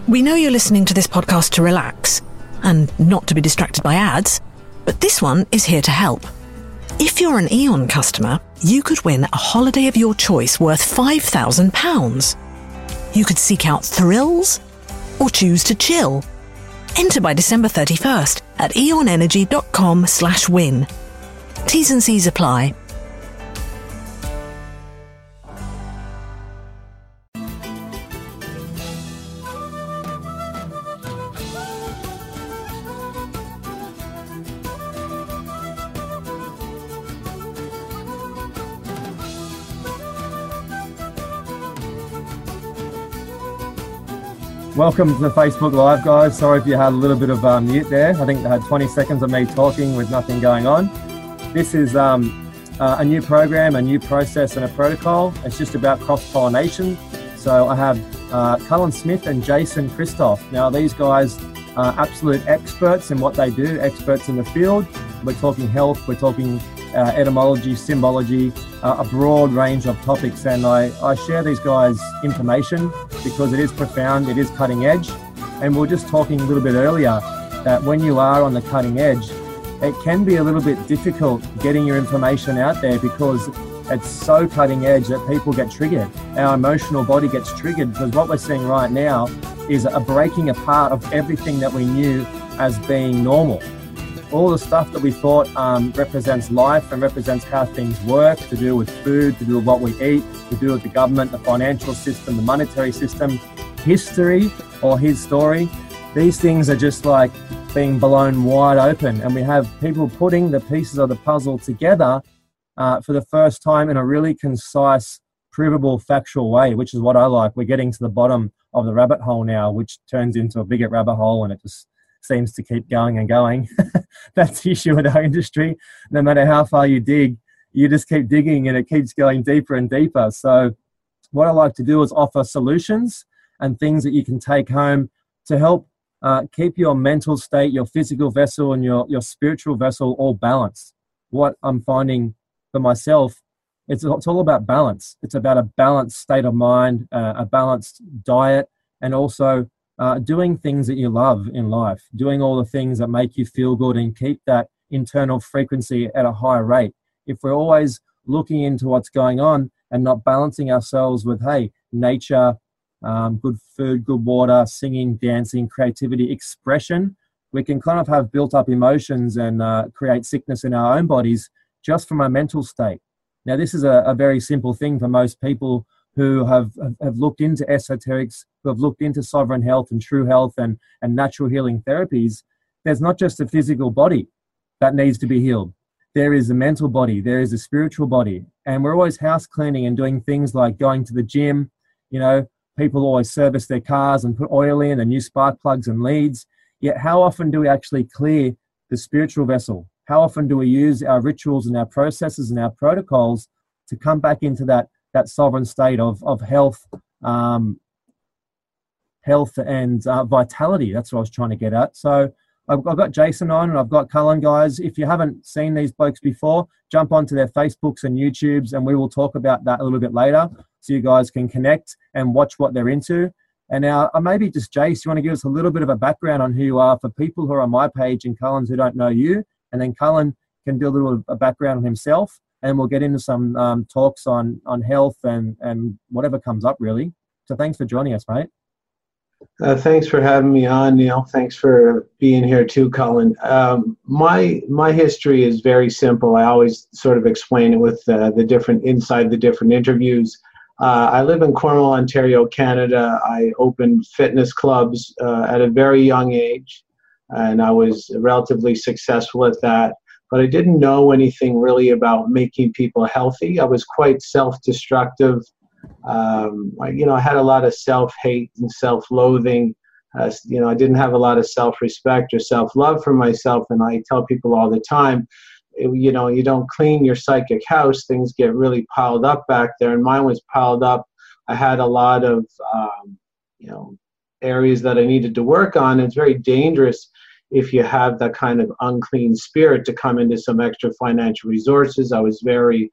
We know you're listening to this podcast to relax and not to be distracted by ads, but this one is here to help. If you're an Eon customer, you could win a holiday of your choice worth £5,000. You could seek out thrills or choose to chill. Enter by December 31st at eonenergy.com/win. T's and C's apply. Welcome to the Facebook Live, guys. Sorry if you had a little bit of mute there. I think they had 20 seconds of me talking with nothing going on. This is a new program, a new process and a protocol. It's just about cross-pollination. So I have Cullen Smith and Jason Christoph. Now, these guys are absolute experts in what they do, experts in the field. We're talking health, we're talking etymology, symbology, a broad range of topics. And I share these guys' information because it is profound, it is cutting edge. And we were just talking a little bit earlier that when you are on the cutting edge, it can be a little bit difficult getting your information out there because it's so cutting edge that people get triggered. Our emotional body gets triggered because what we're seeing right now is a breaking apart of everything that we knew as being normal. All the stuff that we thought represents life and represents how things work, to do with food, to do with what we eat, to do with the government, the financial system, the monetary system, history or his story. These things are just like being blown wide open, and we have people putting the pieces of the puzzle together for the first time in a really concise, provable, factual way, which is what I like. We're getting to the bottom of the rabbit hole now, which turns into a bigger rabbit hole, and it just seems to keep going and going. That's the issue with our industry. No matter how far you dig, you just keep digging and it keeps going deeper and deeper. So what I like to do is offer solutions and things that you can take home to help keep your mental state, your physical vessel and your spiritual vessel all balanced. What I'm finding for myself, it's all about balance. It's about a balanced state of mind, a balanced diet, and also doing things that you love in life, doing all the things that make you feel good and keep that internal frequency at a high rate. If we're always looking into what's going on and not balancing ourselves with, hey, nature, good food, good water, singing, dancing, creativity, expression, we can kind of have built up emotions and create sickness in our own bodies just from our mental state. Now, this is a very simple thing for most people who have looked into esoterics, who have looked into sovereign health and true health and natural healing therapies. There's not just a physical body that needs to be healed. There is a mental body, there is a spiritual body. And we're always house cleaning and doing things like going to the gym. You know, people always service their cars and put oil in and new spark plugs and leads. Yet how often do we actually clear the spiritual vessel? How often do we use our rituals and our processes and our protocols to come back into that sovereign state of health, health and vitality? That's what I was trying to get at. So I've got Jason on and I've got Cullen, guys. If you haven't seen these blokes before, jump onto their Facebooks and YouTubes and we will talk about that a little bit later so you guys can connect and watch what they're into. And now maybe just Jace, you want to give us a little bit of a background on who you are for people who are on my page and Cullen's who don't know you, and then Cullen can do a little background on himself. And we'll get into some talks on health and whatever comes up, really. So thanks for joining us, mate. Thanks for having me on, Neil. Thanks for being here too, Cullen. My history is very simple. I always sort of explain it with the different interviews. I live in Cornwall, Ontario, Canada. I opened fitness clubs at a very young age, and I was relatively successful at that. But I didn't know anything really about making people healthy. I was quite self-destructive. I had a lot of self-hate and self-loathing. I didn't have a lot of self-respect or self-love for myself. And I tell people all the time, you don't clean your psychic house, things get really piled up back there. And mine was piled up. I had a lot of, areas that I needed to work on. It's very dangerous if you have that kind of unclean spirit to come into some extra financial resources. I was very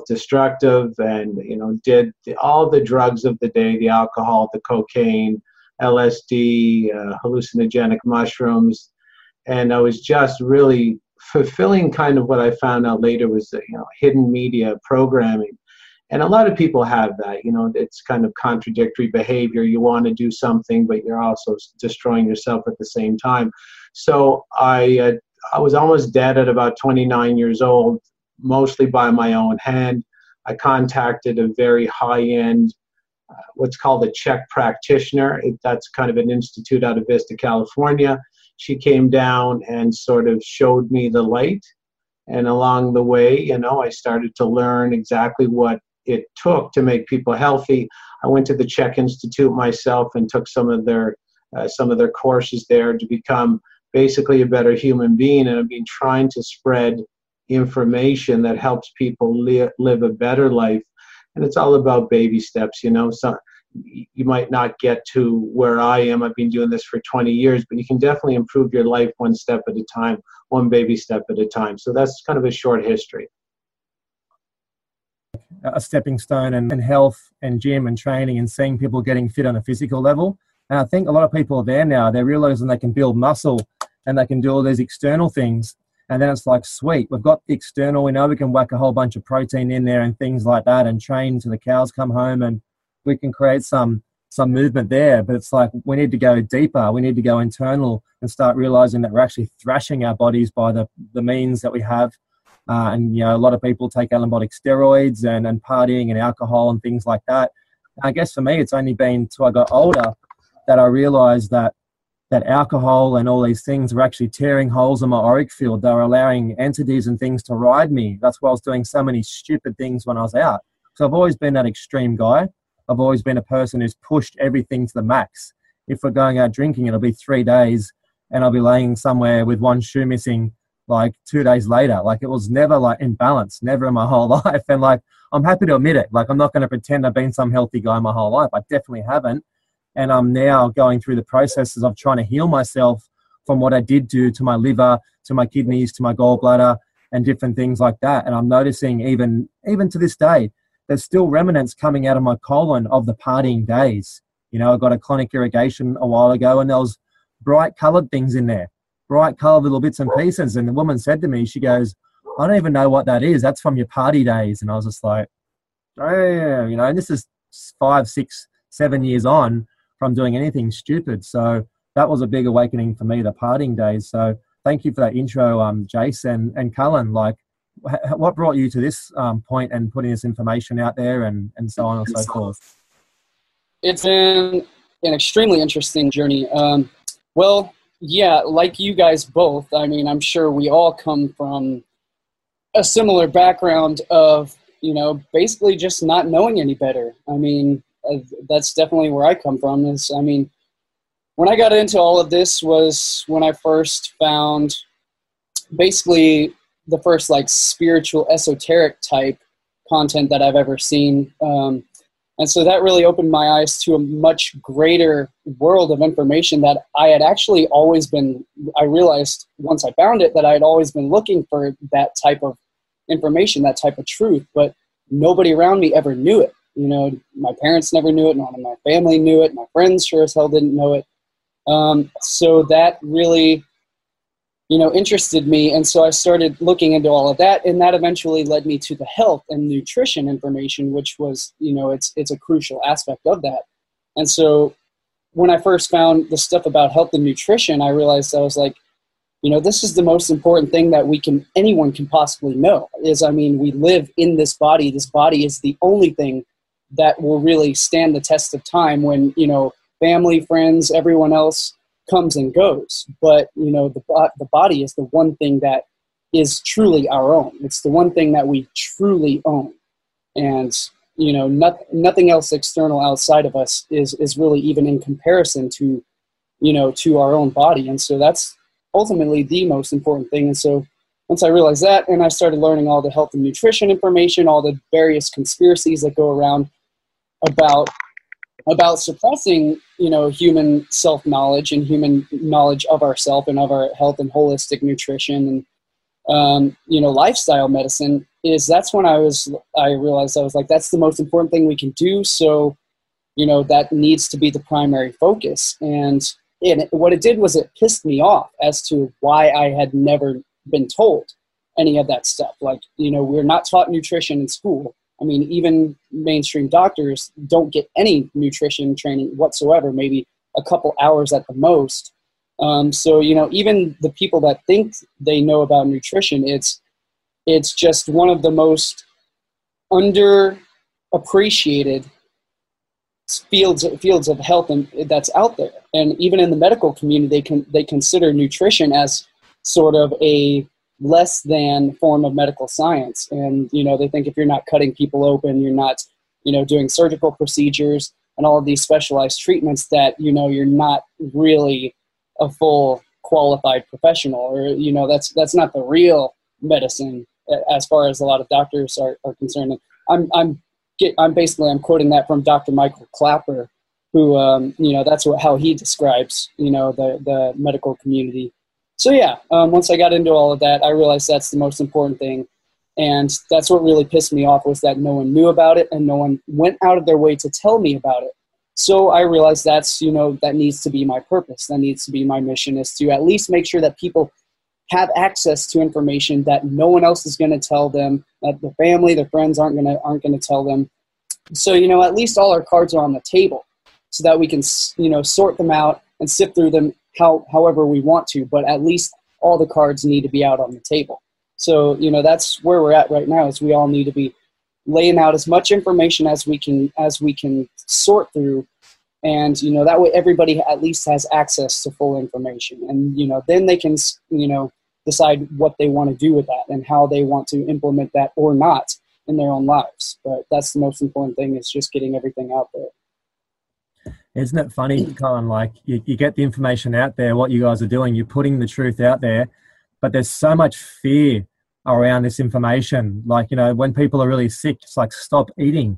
self-destructive and, did all the drugs of the day, the alcohol, the cocaine, LSD, hallucinogenic mushrooms, and I was just really fulfilling kind of what I found out later was hidden media programming. And a lot of people have that, it's kind of contradictory behavior. You want to do something, but you're also destroying yourself at the same time. So I was almost dead at about 29 years old, mostly by my own hand. I contacted a very high-end, what's called a Czech practitioner. That's kind of an institute out of Vista, California. She came down and sort of showed me the light. And along the way, I started to learn exactly what it took to make people healthy. I went to the Czech Institute myself and took some of their courses there to become basically a better human being. And I've been trying to spread information that helps people live a better life. And it's all about baby steps, So you might not get to where I am. I've been doing this for 20 years, but you can definitely improve your life one step at a time, one baby step at a time. So that's kind of a short history. A stepping stone and health and gym and training and seeing people getting fit on a physical level. And I think a lot of people are there now. They're realizing they can build muscle and they can do all these external things. And then it's like, sweet, we've got the external. We know we can whack a whole bunch of protein in there and things like that and train till the cows come home and we can create some movement there. But it's like we need to go deeper. We need to go internal and start realizing that we're actually thrashing our bodies by the means that we have. And a lot of people take anabolic steroids and partying and alcohol and things like that. And I guess for me, it's only been till I got older that I realized that alcohol and all these things were actually tearing holes in my auric field. They were allowing entities and things to ride me. That's why I was doing so many stupid things when I was out. So I've always been that extreme guy. I've always been a person who's pushed everything to the max. If we're going out drinking, it'll be 3 days and I'll be laying somewhere with one shoe missing like 2 days later. Like it was never like in balance, never in my whole life. And like, I'm happy to admit it. Like I'm not going to pretend I've been some healthy guy my whole life. I definitely haven't. And I'm now going through the processes of trying to heal myself from what I did do to my liver, to my kidneys, to my gallbladder and different things like that. And I'm noticing even to this day, there's still remnants coming out of my colon of the partying days. I got a chronic irrigation a while ago and there was bright colored things in there. Bright colored little bits and pieces. And the woman said to me, she goes, I don't even know what that is. That's from your party days. And I was just like, oh, yeah, and this is 5, 6, 7 years on from doing anything stupid. So that was a big awakening for me, the partying days. So thank you for that intro, Jace and Cullen. Like, what brought you to this point and putting this information out there and so on and so forth? It's been an extremely interesting journey. Yeah, like you guys both, I mean, I'm sure we all come from a similar background of, basically just not knowing any better. I mean, that's definitely where I come from. When I got into all of this was when I first found basically the first like spiritual esoteric type content that I've ever seen. And so that really opened my eyes to a much greater world of information that I had actually I realized once I found it that I had always been looking for that type of information, that type of truth, but nobody around me ever knew it. My parents never knew it, none of my family knew it, my friends sure as hell didn't know it. So that really, interested me. And so I started looking into all of that, and that eventually led me to the health and nutrition information, which was, it's a crucial aspect of that. And so when I first found the stuff about health and nutrition, I realized I was like, this is the most important thing that anyone can possibly know we live in this body. This body is the only thing that will really stand the test of time when, family, friends, everyone else comes and goes. But, the body is the one thing that is truly our own. It's the one thing that we truly own. And, nothing else external outside of us is really even in comparison to, to our own body. And so that's ultimately the most important thing. And so once I realized that, and I started learning all the health and nutrition information, all the various conspiracies that go around about suppressing, human self-knowledge and human knowledge of ourself and of our health and holistic nutrition and, lifestyle medicine, that's when I realized I was like, that's the most important thing we can do. So that needs to be the primary focus. And what it did was it pissed me off as to why I had never been told any of that stuff. Like, we're not taught nutrition in school. I mean, even mainstream doctors don't get any nutrition training whatsoever, maybe a couple hours at the most. So, even the people that think they know about nutrition, it's just one of the most underappreciated fields of health that's out there. And even in the medical community, they consider nutrition as sort of a less than form of medical science. And, they think if you're not cutting people open, you're not, doing surgical procedures and all of these specialized treatments, that, you're not really a full qualified professional, or, that's not the real medicine as far as a lot of doctors are concerned. And I'm quoting that from Dr. Michael Clapper, who, that's how he describes, the medical community. So yeah, once I got into all of that, I realized that's the most important thing. And that's what really pissed me off, was that no one knew about it and no one went out of their way to tell me about it. So I realized that needs to be my purpose. That needs to be my mission, is to at least make sure that people have access to information that no one else is going to tell them, that their family, their friends aren't going to tell them. So, at least all our cards are on the table, so that we can, sort them out and sift through them however we want to, but at least all the cards need to be out on the table. So, that's where we're at right now, is we all need to be laying out as much information as we can sort through. And, that way everybody at least has access to full information. And, then they can, decide what they want to do with that and how they want to implement that or not in their own lives. But that's the most important thing, is just getting everything out there. Isn't it funny, Colin, like you get the information out there, what you guys are doing, you're putting the truth out there, but there's so much fear around this information. Like, when people are really sick, it's like, stop eating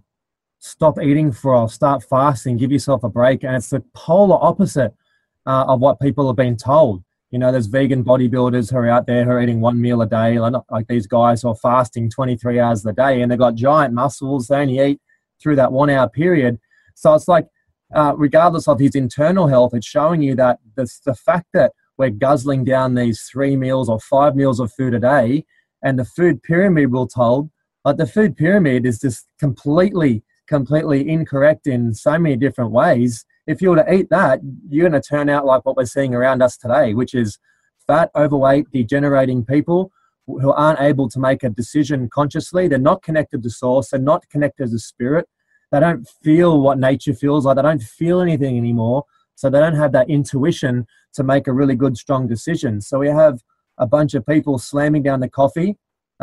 for a while, start fasting, give yourself a break. And it's the polar opposite of what people have been told. There's vegan bodybuilders who are out there who are eating one meal a day, like these guys who are fasting 23 hours a day, and they've got giant muscles. They only eat through that 1 hour period. So it's like, regardless of his internal health, it's showing you that the fact that we're guzzling down these 3 meals or 5 meals of food a day, and the food pyramid we're told, like the food pyramid is just completely incorrect in so many different ways. If you were to eat that, you're going to turn out like what we're seeing around us today, which is fat, overweight, degenerating people who aren't able to make a decision consciously. They're not connected to source. They're not connected to spirit. They don't feel what nature feels like. They don't feel anything anymore. So they don't have that intuition to make a really good, strong decision. So we have a bunch of people slamming down the coffee,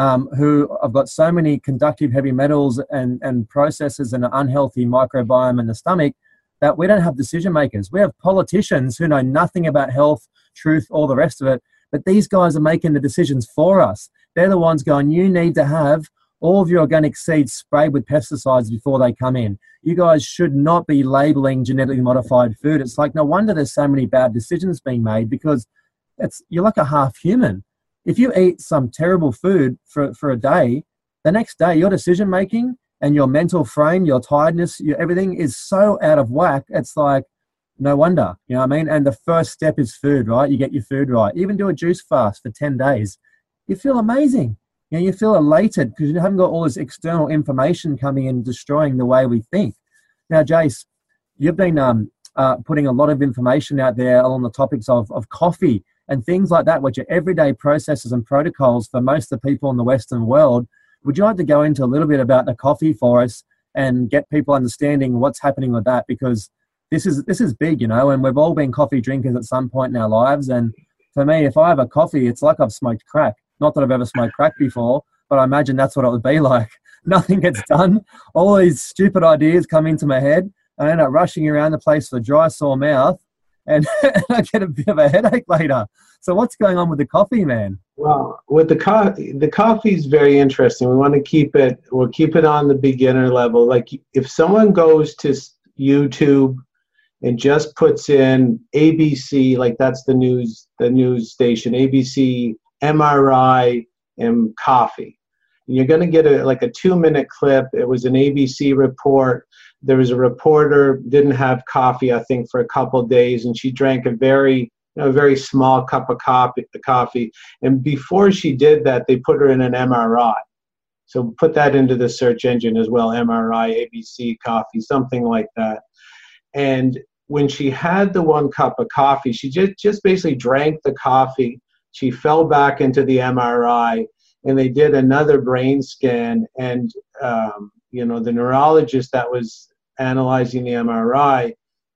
who have got so many conductive heavy metals and processes and an unhealthy microbiome in the stomach, that we don't have decision makers. We have politicians who know nothing about health, truth, all the rest of it, but these guys are making the decisions for us. They're the ones going, you need to have all of your organic seeds sprayed with pesticides before they come in. You guys should not be labeling genetically modified food. It's like, no wonder there's so many bad decisions being made, because you're like a half human. If you eat some terrible food for a day, the next day your decision making and your mental frame, your tiredness, everything is so out of whack. It's like, no wonder, you know what I mean? And the first step is food, right? You get your food right. Even do a juice fast for 10 days. You feel amazing. You feel elated because you haven't got all this external information coming in and destroying the way we think. Now, Jace, you've been putting a lot of information out there along the topics of coffee and things like that, which are everyday processes and protocols for most of the people in the Western world. Would you like to go into a little bit about the coffee for us and get people understanding what's happening with that? Because this is big, and we've all been coffee drinkers at some point in our lives. And for me, if I have a coffee, it's like I've smoked crack. Not that I've ever smoked crack before, but I imagine that's what it would be like. Nothing gets done. All these stupid ideas come into my head. I end up rushing around the place with a dry, sore mouth, and I get a bit of a headache later. So what's going on with the coffee, man? Well, with the coffee is very interesting. We'll keep it on the beginner level. Like if someone goes to YouTube and just puts in ABC, like that's the news station, ABC, MRI, and coffee. And you're going to get a 2-minute clip. It was an ABC report there was a reporter, didn't have coffee, I think, for a couple of days, and she drank a very small cup of coffee. And before she did that, they put her in an MRI. So put that into the search engine as well, MRI, ABC, coffee, something like that. And when she had the 1 cup of coffee, she just basically drank the coffee. She fell back into the MRI, and they did another brain scan. And, the neurologist that was analyzing the MRI,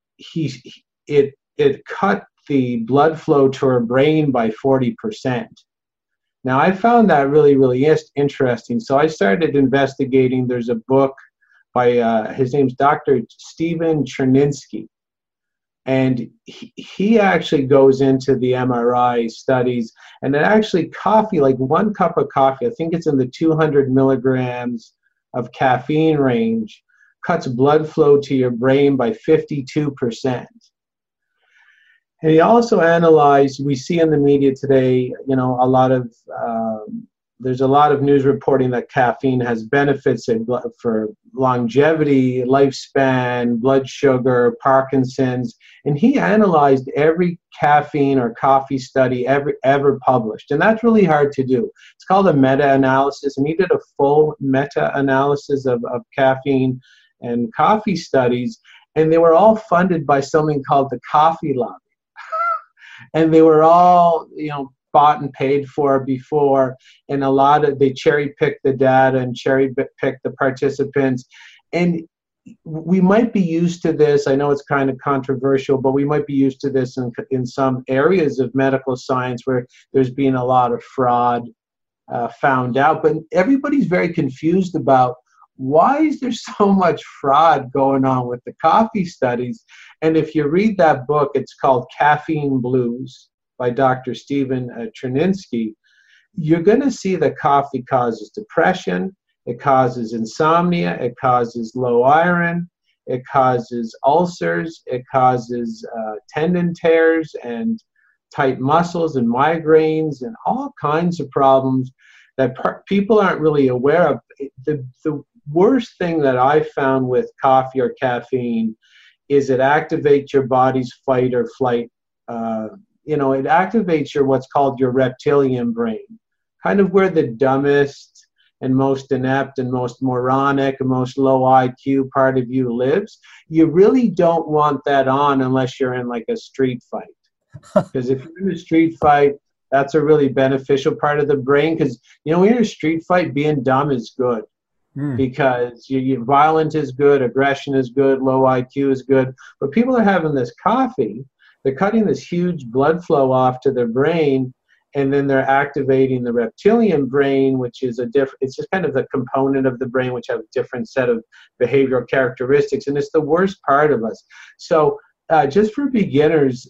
it cut the blood flow to her brain by 40%. Now, I found that really, really interesting. So I started investigating. There's a book by, his name's Dr. Stephen Cherninsky. And he actually goes into the MRI studies. And it actually, coffee, like 1 cup of coffee, I think it's in the 200 milligrams of caffeine range, cuts blood flow to your brain by 52%. And he also analyzed, we see in the media today, there's a lot of news reporting that caffeine has benefits for longevity, lifespan, blood sugar, Parkinson's. And he analyzed every caffeine or coffee study ever published. And that's really hard to do. It's called a meta-analysis. And he did a full meta-analysis of caffeine and coffee studies. And they were all funded by something called the Coffee Lobby. And they were all, bought and paid for before, and they cherry picked the data and cherry picked the participants. And we might be used to this. I know it's kind of controversial, but we might be used to this in some areas of medical science where there's been a lot of fraud found out. But everybody's very confused about why is there so much fraud going on with the coffee studies. And if you read that book, it's called Caffeine Blues by Dr. Stephen Cherninsky, you're going to see that coffee causes depression, it causes insomnia, it causes low iron, it causes ulcers, it causes tendon tears and tight muscles and migraines and all kinds of problems that people aren't really aware of. The worst thing that I found with coffee or caffeine is it activates your body's fight or flight. It activates what's called your reptilian brain, kind of where the dumbest and most inept and most moronic and most low IQ part of you lives. You really don't want that on unless you're in like a street fight. Because if you're in a street fight, that's a really beneficial part of the brain. Because, when you're in a street fight, being dumb is good. Because violence is good, aggression is good, low IQ is good. But people are having this coffee, they're cutting this huge blood flow off to their brain, and then they're activating the reptilian brain, which is it's just kind of the component of the brain which have a different set of behavioral characteristics, and it's the worst part of us. So just for beginners,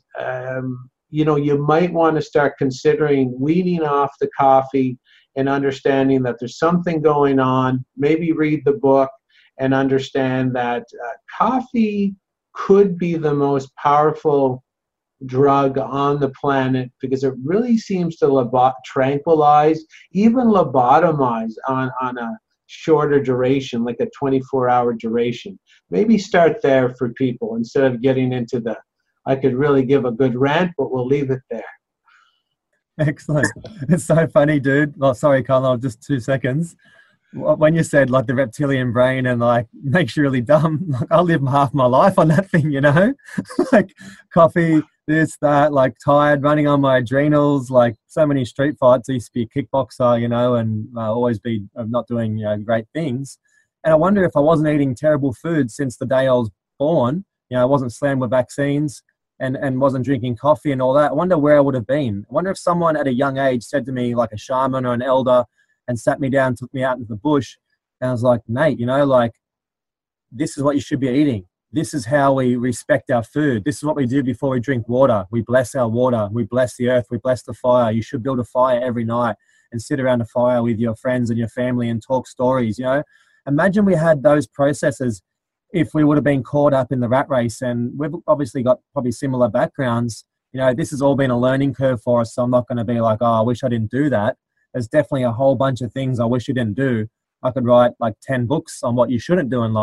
you might want to start considering weaning off the coffee and understanding that there's something going on. Maybe read the book and understand that coffee could be the most powerful drug on the planet because it really seems to tranquilize, even lobotomize on a shorter duration, like a 24-hour duration. Maybe start there for people instead of getting into I could really give a good rant, but we'll leave it there. Excellent. It's so funny, dude. Well, sorry, Colin, just 2 seconds. When you said like the reptilian brain and like makes you really dumb, like I live half my life on that thing, like coffee, this, that, like tired, running on my adrenals, like so many street fights. I used to be a kickboxer, and always be not doing great things. And I wonder if I wasn't eating terrible food since the day I was born, I wasn't slammed with vaccines and wasn't drinking coffee and all that. I wonder where I would have been. I wonder if someone at a young age said to me, like a shaman or an elder, and sat me down, took me out into the bush, and I was like, mate, like this is what you should be eating. This is how we respect our food. This is what we do before we drink water. We bless our water. We bless the earth. We bless the fire. You should build a fire every night and sit around a fire with your friends and your family and talk stories, Imagine we had those processes if we would have been caught up in the rat race. And we've obviously got probably similar backgrounds. This has all been a learning curve for us, so I'm not going to be like, I wish I didn't do that. There's definitely a whole bunch of things I wish you didn't do. I could write like 10 books on what you shouldn't do in life.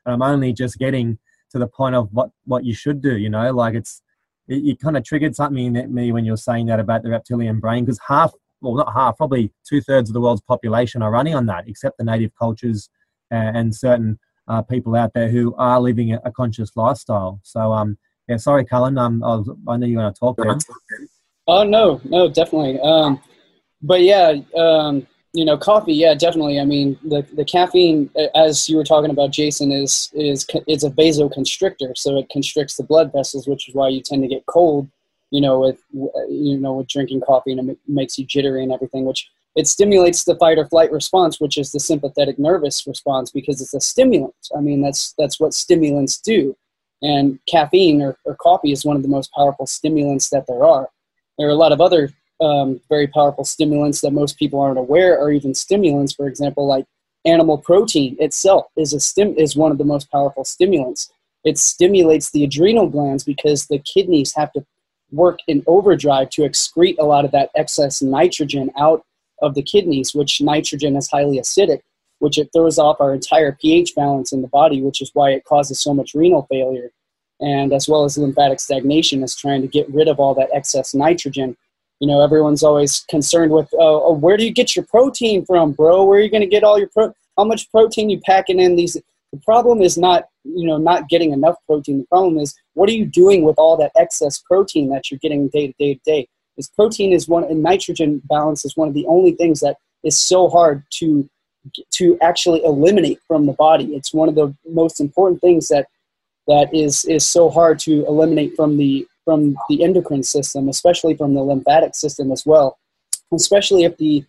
and I'm only just getting to the point of what you should do, you know, like it kind of triggered something in me when you were saying that about the reptilian brain, because not half, probably 2/3 of the world's population are running on that, except the native cultures and certain people out there who are living a conscious lifestyle. So, yeah, sorry, Cullen, I know you want to talk there. Oh, no, definitely. But yeah, you know, coffee, yeah, definitely. I mean, the caffeine, as you were talking about, Jason, it's a vasoconstrictor, so it constricts the blood vessels, which is why you tend to get cold, you know, with drinking coffee, and it makes you jittery and everything, which it stimulates the fight or flight response, which is the sympathetic nervous response, because it's a stimulant. I mean, that's what stimulants do. And caffeine or coffee is one of the most powerful stimulants that there are. There are a lot of other very powerful stimulants that most people aren't aware are even stimulants. For example, like animal protein itself is one of the most powerful stimulants. It stimulates the adrenal glands because the kidneys have to work in overdrive to excrete a lot of that excess nitrogen out of the kidneys, which nitrogen is highly acidic, which it throws off our entire pH balance in the body, which is why it causes so much renal failure. And as well as lymphatic stagnation is trying to get rid of all that excess nitrogen. You know, everyone's always concerned with, where do you get your protein from, bro? Where are you going to get all your how much protein you packing in these? The problem is not getting enough protein. The problem is, what are you doing with all that excess protein that you're getting day to day to day? This protein and nitrogen balance is one of the only things that is so hard to actually eliminate from the body. It's one of the most important things that is so hard to eliminate from the endocrine system, especially from the lymphatic system as well, especially if the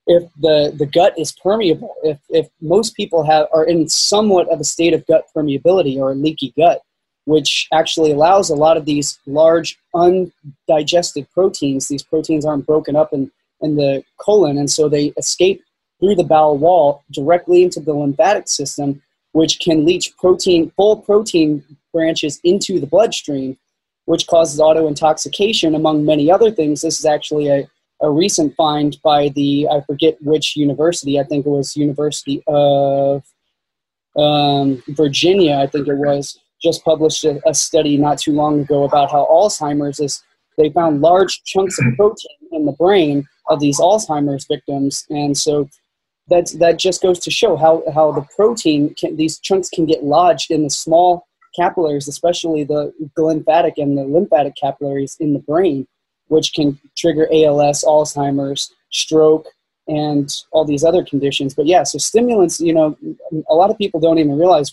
gut is permeable. If most people are in somewhat of a state of gut permeability or a leaky gut, which actually allows a lot of these large undigested proteins. These proteins aren't broken up in the colon, and so they escape through the bowel wall directly into the lymphatic system, which can leach full protein branches into the bloodstream, which causes auto-intoxication, among many other things. This is actually a recent find by I forget which university, I think it was University of Virginia, I think it was, just published a study not too long ago about how Alzheimer's they found large chunks of protein in the brain of these Alzheimer's victims. And so that just goes to show how the protein, these chunks can get lodged in the small capillaries, especially the lymphatic and the lymphatic capillaries in the brain, which can trigger ALS, Alzheimer's, stroke, and all these other conditions. But yeah, so stimulants, a lot of people don't even realize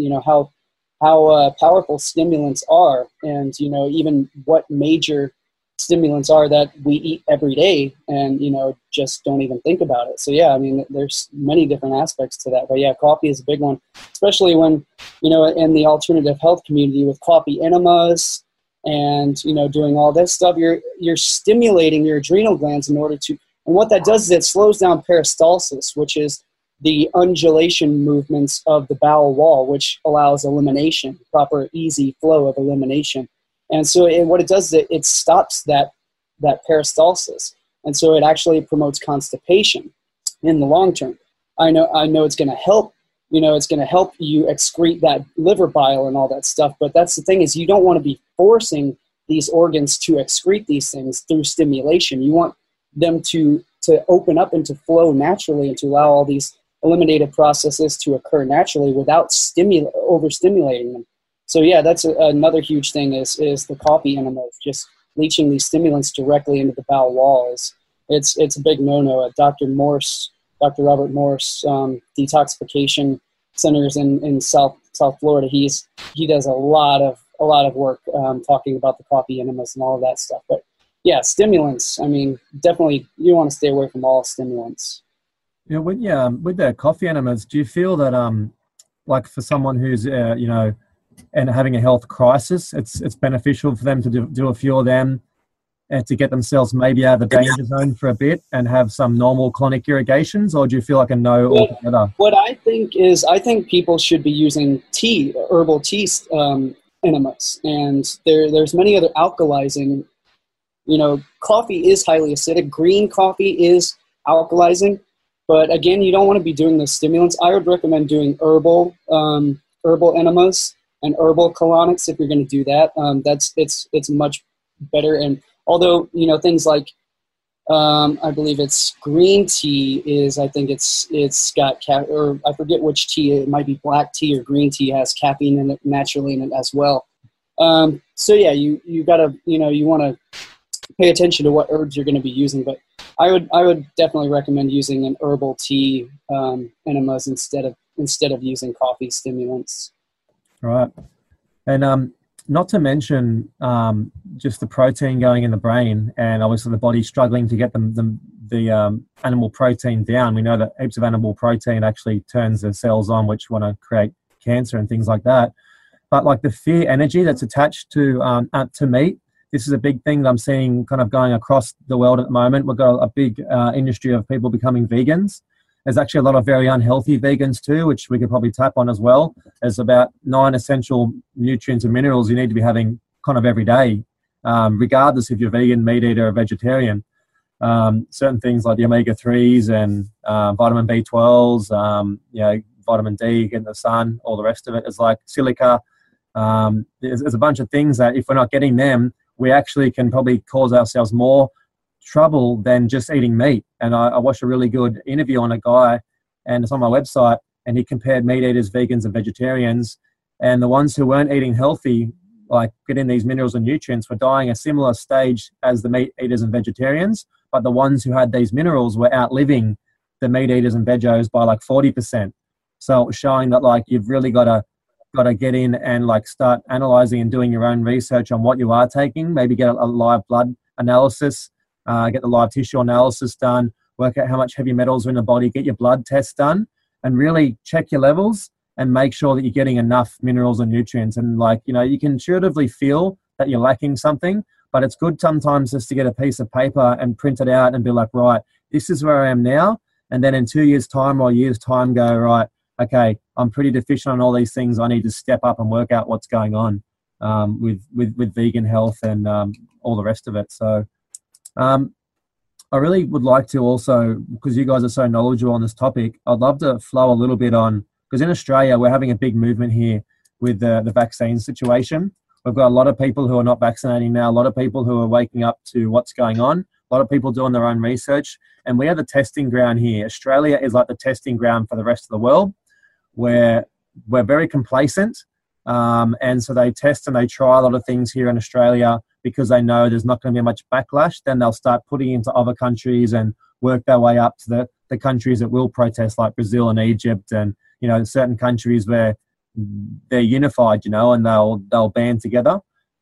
how powerful stimulants are, and even what major stimulants are that we eat every day, and just don't even think about it. So yeah, I mean, there's many different aspects to that, but yeah, coffee is a big one, especially when in the alternative health community with coffee enemas and doing all this stuff, you're stimulating your adrenal glands in order to, and what that does is it slows down peristalsis, which is the undulation movements of the bowel wall, which allows elimination, proper easy flow of elimination. And so what it does is it stops that peristalsis. And so it actually promotes constipation in the long term. I know it's going to help, it's going to help you excrete that liver bile and all that stuff. But that's the thing, is you don't want to be forcing these organs to excrete these things through stimulation. You want them to open up and to flow naturally and to allow all these eliminative processes to occur naturally without overstimulating them. So yeah, that's another huge thing is the coffee enemas, just leaching these stimulants directly into the bowel wall. It's a big no-no. Dr. Robert Morse, detoxification centers in South Florida, he does a lot of work talking about the coffee enemas and all of that stuff. But yeah, stimulants, I mean, definitely you want to stay away from all stimulants. With the coffee enemas, do you feel that like for someone who's and having a health crisis, it's beneficial for them to do a few of them and to get themselves maybe out of the danger zone for a bit and have some normal colonic irrigations, or do you feel like a no altogether? What I think people should be using herbal tea enemas, and there's many other alkalizing. Coffee is highly acidic. Green coffee is alkalizing. But again, you don't want to be doing the stimulants. I would recommend doing herbal herbal enemas and herbal colonics if you're going to do that. It's much better. And although, you know, things like I believe it's green tea is, I think it's got or I forget which tea, it might be black tea or green tea, has caffeine in it naturally in it as well. So yeah, you gotta, you know, you want to pay attention to what herbs you're going to be using, but I would definitely recommend using an herbal tea enemas instead of using coffee stimulants. Right. And not to mention just the protein going in the brain, and obviously the body struggling to get the animal protein down. We know that heaps of animal protein actually turns the cells on which want to create cancer and things like that. But like the fear energy that's attached to meat, this is a big thing that I'm seeing kind of going across the world at the moment. We've got a big industry of people becoming vegans. There's actually a lot of very unhealthy vegans too, which we could probably tap on as well. There's about 9 essential nutrients and minerals you need to be having kind of every day, regardless if you're vegan, meat eater, or vegetarian. Certain things like the omega-3s and vitamin B12s, you know, vitamin D, getting the sun, all the rest of it is like silica. There's a bunch of things that if we're not getting them, we actually can probably cause ourselves more trouble than just eating meat. And I watched a really good interview on a guy, and it's on my website, and he compared meat eaters, vegans, and vegetarians, and the ones who weren't eating healthy, like getting these minerals and nutrients, were dying a similar stage as the meat eaters and vegetarians, but the ones who had these minerals were outliving the meat eaters and vegos by like 40%. So it was showing that like you've really got to get in and like start analyzing and doing your own research on what you are taking. Maybe get a live blood analysis, get the live tissue analysis done, work out how much heavy metals are in the body, get your blood tests done, and really check your levels and make sure that you're getting enough minerals and nutrients. And like, you know, you can intuitively feel that you're lacking something, but it's good sometimes just to get a piece of paper and print it out and be like, right, this is where I am now. And then in 2 years' time or a year's time go, right, okay, I'm pretty deficient on all these things. I need to step up and work out what's going on with vegan health and all the rest of it. So I really would like to also, because you guys are so knowledgeable on this topic, I'd love to flow a little bit on, because in Australia, we're having a big movement here with the vaccine situation. We've got a lot of people who are not vaccinating now, a lot of people who are waking up to what's going on, a lot of people doing their own research, and we are the testing ground here. Australia is like the testing ground for the rest of the world, where we're very complacent, and so they test and they try a lot of things here in Australia because they know there's not going to be much backlash. Then they'll start putting into other countries and work their way up to the countries that will protest, like Brazil and Egypt, and you know, certain countries where they're unified, you know, and they'll band together.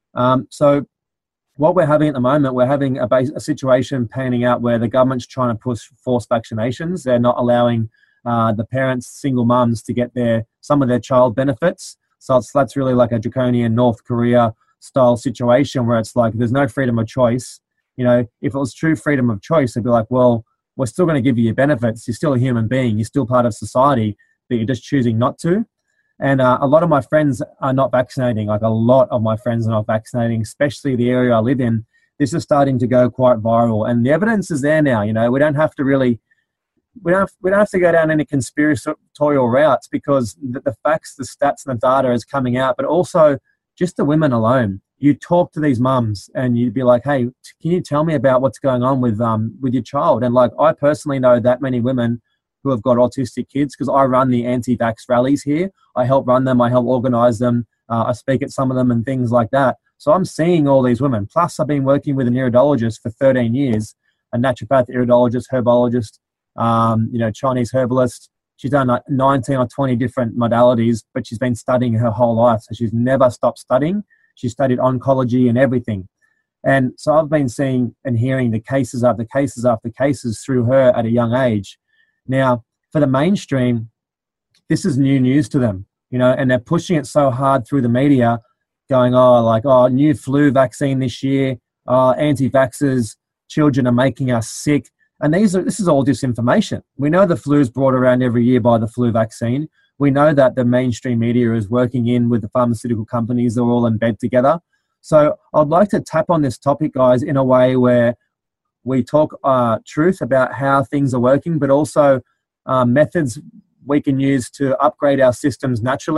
So what we're having at the moment, we're having a situation panning out where the government's trying to push forced vaccinations. They're not allowing the parents, single mums, to get some of their child benefits. So that's really like a draconian North Korea style situation where it's like there's no freedom of choice. You know, if it was true freedom of choice, they'd be like, well, we're still going to give you your benefits. You're still a human being. You're still part of society, but you're just choosing not to. And a lot of my friends are not vaccinating. Like a lot of my friends are not vaccinating, especially the area I live in. This is starting to go quite viral, and the evidence is there now. You know, we don't have to really, we don't have to go down any conspiratorial routes, because the facts, the stats, and the data is coming out. But also, just the women alone. You talk to these mums, and you'd be like, "Hey, can you tell me about what's going on with your child?" And like, I personally know that many women who have got autistic kids, because I run the anti-vax rallies here. I help run them. I help organize them. I speak at some of them and things like that. So I'm seeing all these women. Plus, I've been working with an iridologist for 13 years, a naturopath, iridologist, herbologist, you know, Chinese herbalist. She's done like 19 or 20 different modalities, but she's been studying her whole life. So she's never stopped studying. She studied oncology and everything. And so I've been seeing and hearing the cases after cases after cases through her at a young age. Now, for the mainstream, this is new news to them, you know, and they're pushing it so hard through the media, going, oh, new flu vaccine this year, anti-vaxxers, children are making us sick. And this is all disinformation. We know the flu is brought around every year by the flu vaccine. We know that the mainstream media is working in with the pharmaceutical companies. They're all in bed together. So I'd like to tap on this topic, guys, in a way where we talk truth about how things are working, but also methods we can use to upgrade our systems naturally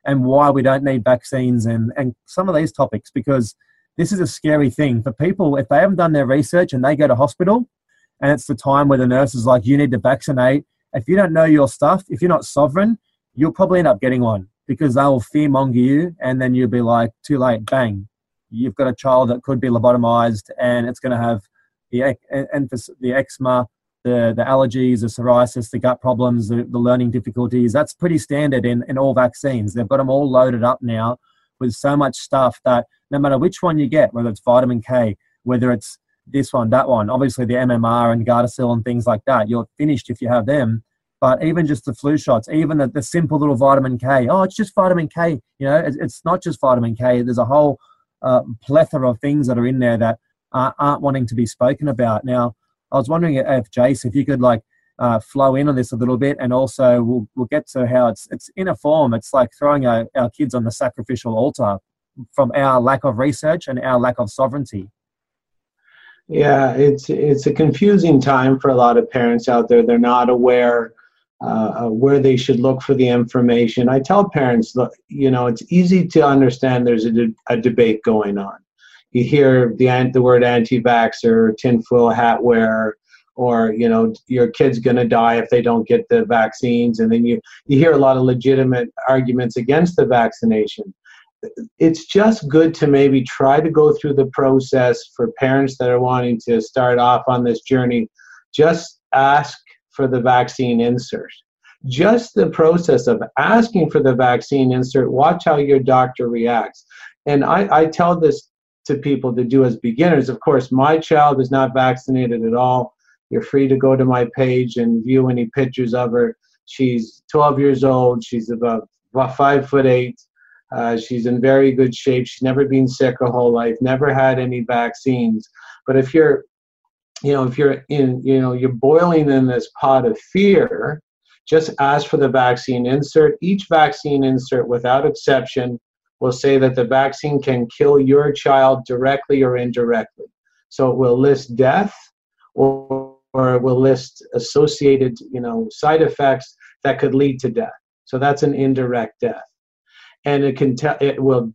and why we don't need vaccines and some of these topics, because this is a scary thing for people. If they haven't done their research and they go to hospital and it's the time where the nurse is like, you need to vaccinate. If you don't know your stuff, if you're not sovereign, you'll probably end up getting one, because they'll fearmonger you, and then you'll be like, too late, bang. You've got a child that could be lobotomized, and it's going to have the eczema, the allergies, the psoriasis, the gut problems, the learning difficulties. That's pretty standard in all vaccines. They've got them all loaded up now with so much stuff that no matter which one you get, whether it's vitamin K, whether it's this one, that one, obviously the MMR and Gardasil and things like that, you're finished if you have them. But even just the flu shots, even the simple little vitamin K, oh, it's just vitamin K. You know, it's not just vitamin K. There's a whole plethora of things that are in there that aren't wanting to be spoken about. Now, I was wondering if Jace, if you could flow in on this a little bit, and also we'll get to how it's in a form. It's like throwing our kids on the sacrificial altar from our lack of research and our lack of sovereignty. Yeah, it's a confusing time for a lot of parents out there. They're not aware where they should look for the information. I tell parents, look, it's easy to understand there's a debate going on. You hear the word anti-vaxxer, tinfoil hat wearer, or, your kid's going to die if they don't get the vaccines. And then you hear a lot of legitimate arguments against the vaccination. It's just good to maybe try to go through the process for parents that are wanting to start off on this journey. Just ask for the vaccine insert. Just the process of asking for the vaccine insert, watch how your doctor reacts. And I tell this to people to do as beginners. Of course, my child is not vaccinated at all. You're free to go to my page and view any pictures of her. She's 12 years old. She's about 5'8". She's in very good shape. She's never been sick her whole life, never had any vaccines. But if you're boiling in this pot of fear, just ask for the vaccine insert. Each vaccine insert, without exception, will say that the vaccine can kill your child directly or indirectly. So it will list death, or it will list associated, side effects that could lead to death. So that's an indirect death. And it will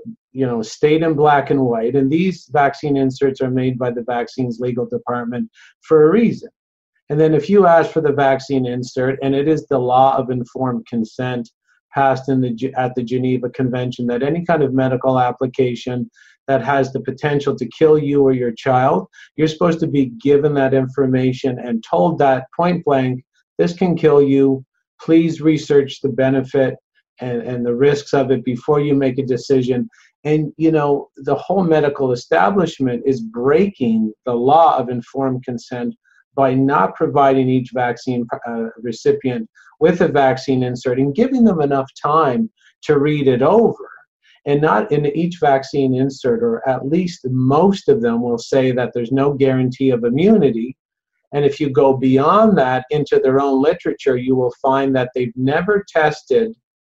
state in black and white. And these vaccine inserts are made by the vaccines legal department for a reason. And then if you ask for the vaccine insert, and it is the law of informed consent passed at the Geneva Convention, that any kind of medical application that has the potential to kill you or your child, you're supposed to be given that information and told that point blank, this can kill you. Please research the benefit and the risks of it before you make a decision. And, the whole medical establishment is breaking the law of informed consent by not providing each vaccine recipient with a vaccine insert and giving them enough time to read it over. And not in each vaccine insert, or at least most of them, will say that there's no guarantee of immunity. And if you go beyond that into their own literature, you will find that they've never tested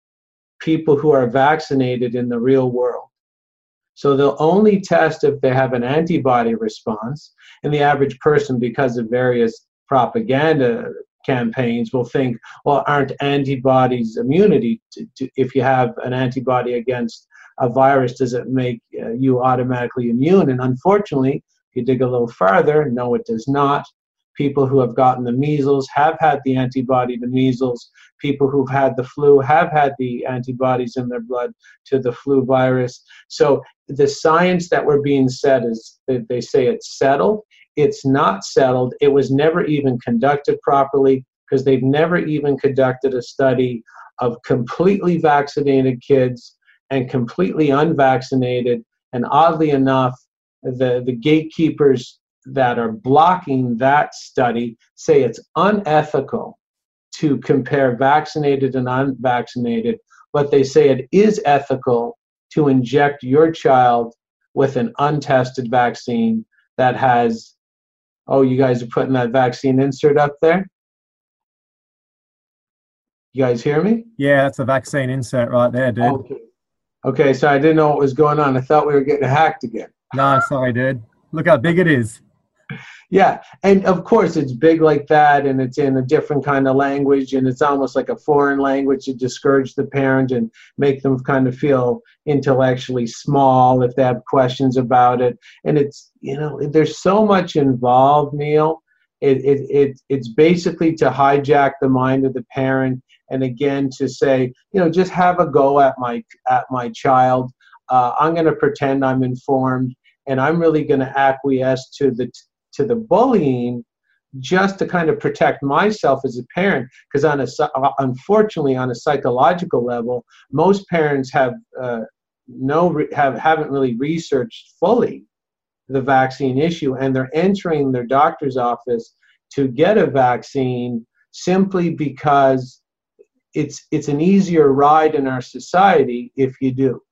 people who are vaccinated in the real world. So they'll only test if they have an antibody response. And the average person, because of various propaganda campaigns, will think, well, aren't antibodies immunity? If you have an antibody against a virus, does it make you automatically immune? And unfortunately, if you dig a little farther, no, it does not. People who have gotten the measles have had the antibody to measles. People who've had the flu have had the antibodies in their blood to the flu virus. So the science that we're being said is, they say it's settled. It's not settled. It was never even conducted properly, because they've never even conducted a study of completely vaccinated kids and completely unvaccinated. And oddly enough, the gatekeepers that are blocking that study say it's unethical to compare vaccinated and unvaccinated, but they say it is ethical to inject your child with an untested vaccine that has, oh, you guys are putting that vaccine insert up there? You guys hear me? Yeah, that's a vaccine insert right there, dude. Okay, so I didn't know what was going on. I thought we were getting hacked again. No, sorry, dude. Look how big it is. Yeah, and of course it's big like that, and it's in a different kind of language, and it's almost like a foreign language to discourage the parent and make them kind of feel intellectually small if they have questions about it. And it's, there's so much involved, Neil. It's basically to hijack the mind of the parent, and again to say, just have a go at my child. I'm going to pretend I'm informed, and I'm really going to acquiesce to the bullying just to kind of protect myself as a parent, because unfortunately on a psychological level, most parents haven't really researched fully the vaccine issue, and they're entering their doctor's office to get a vaccine simply because it's an easier ride in our society if you do.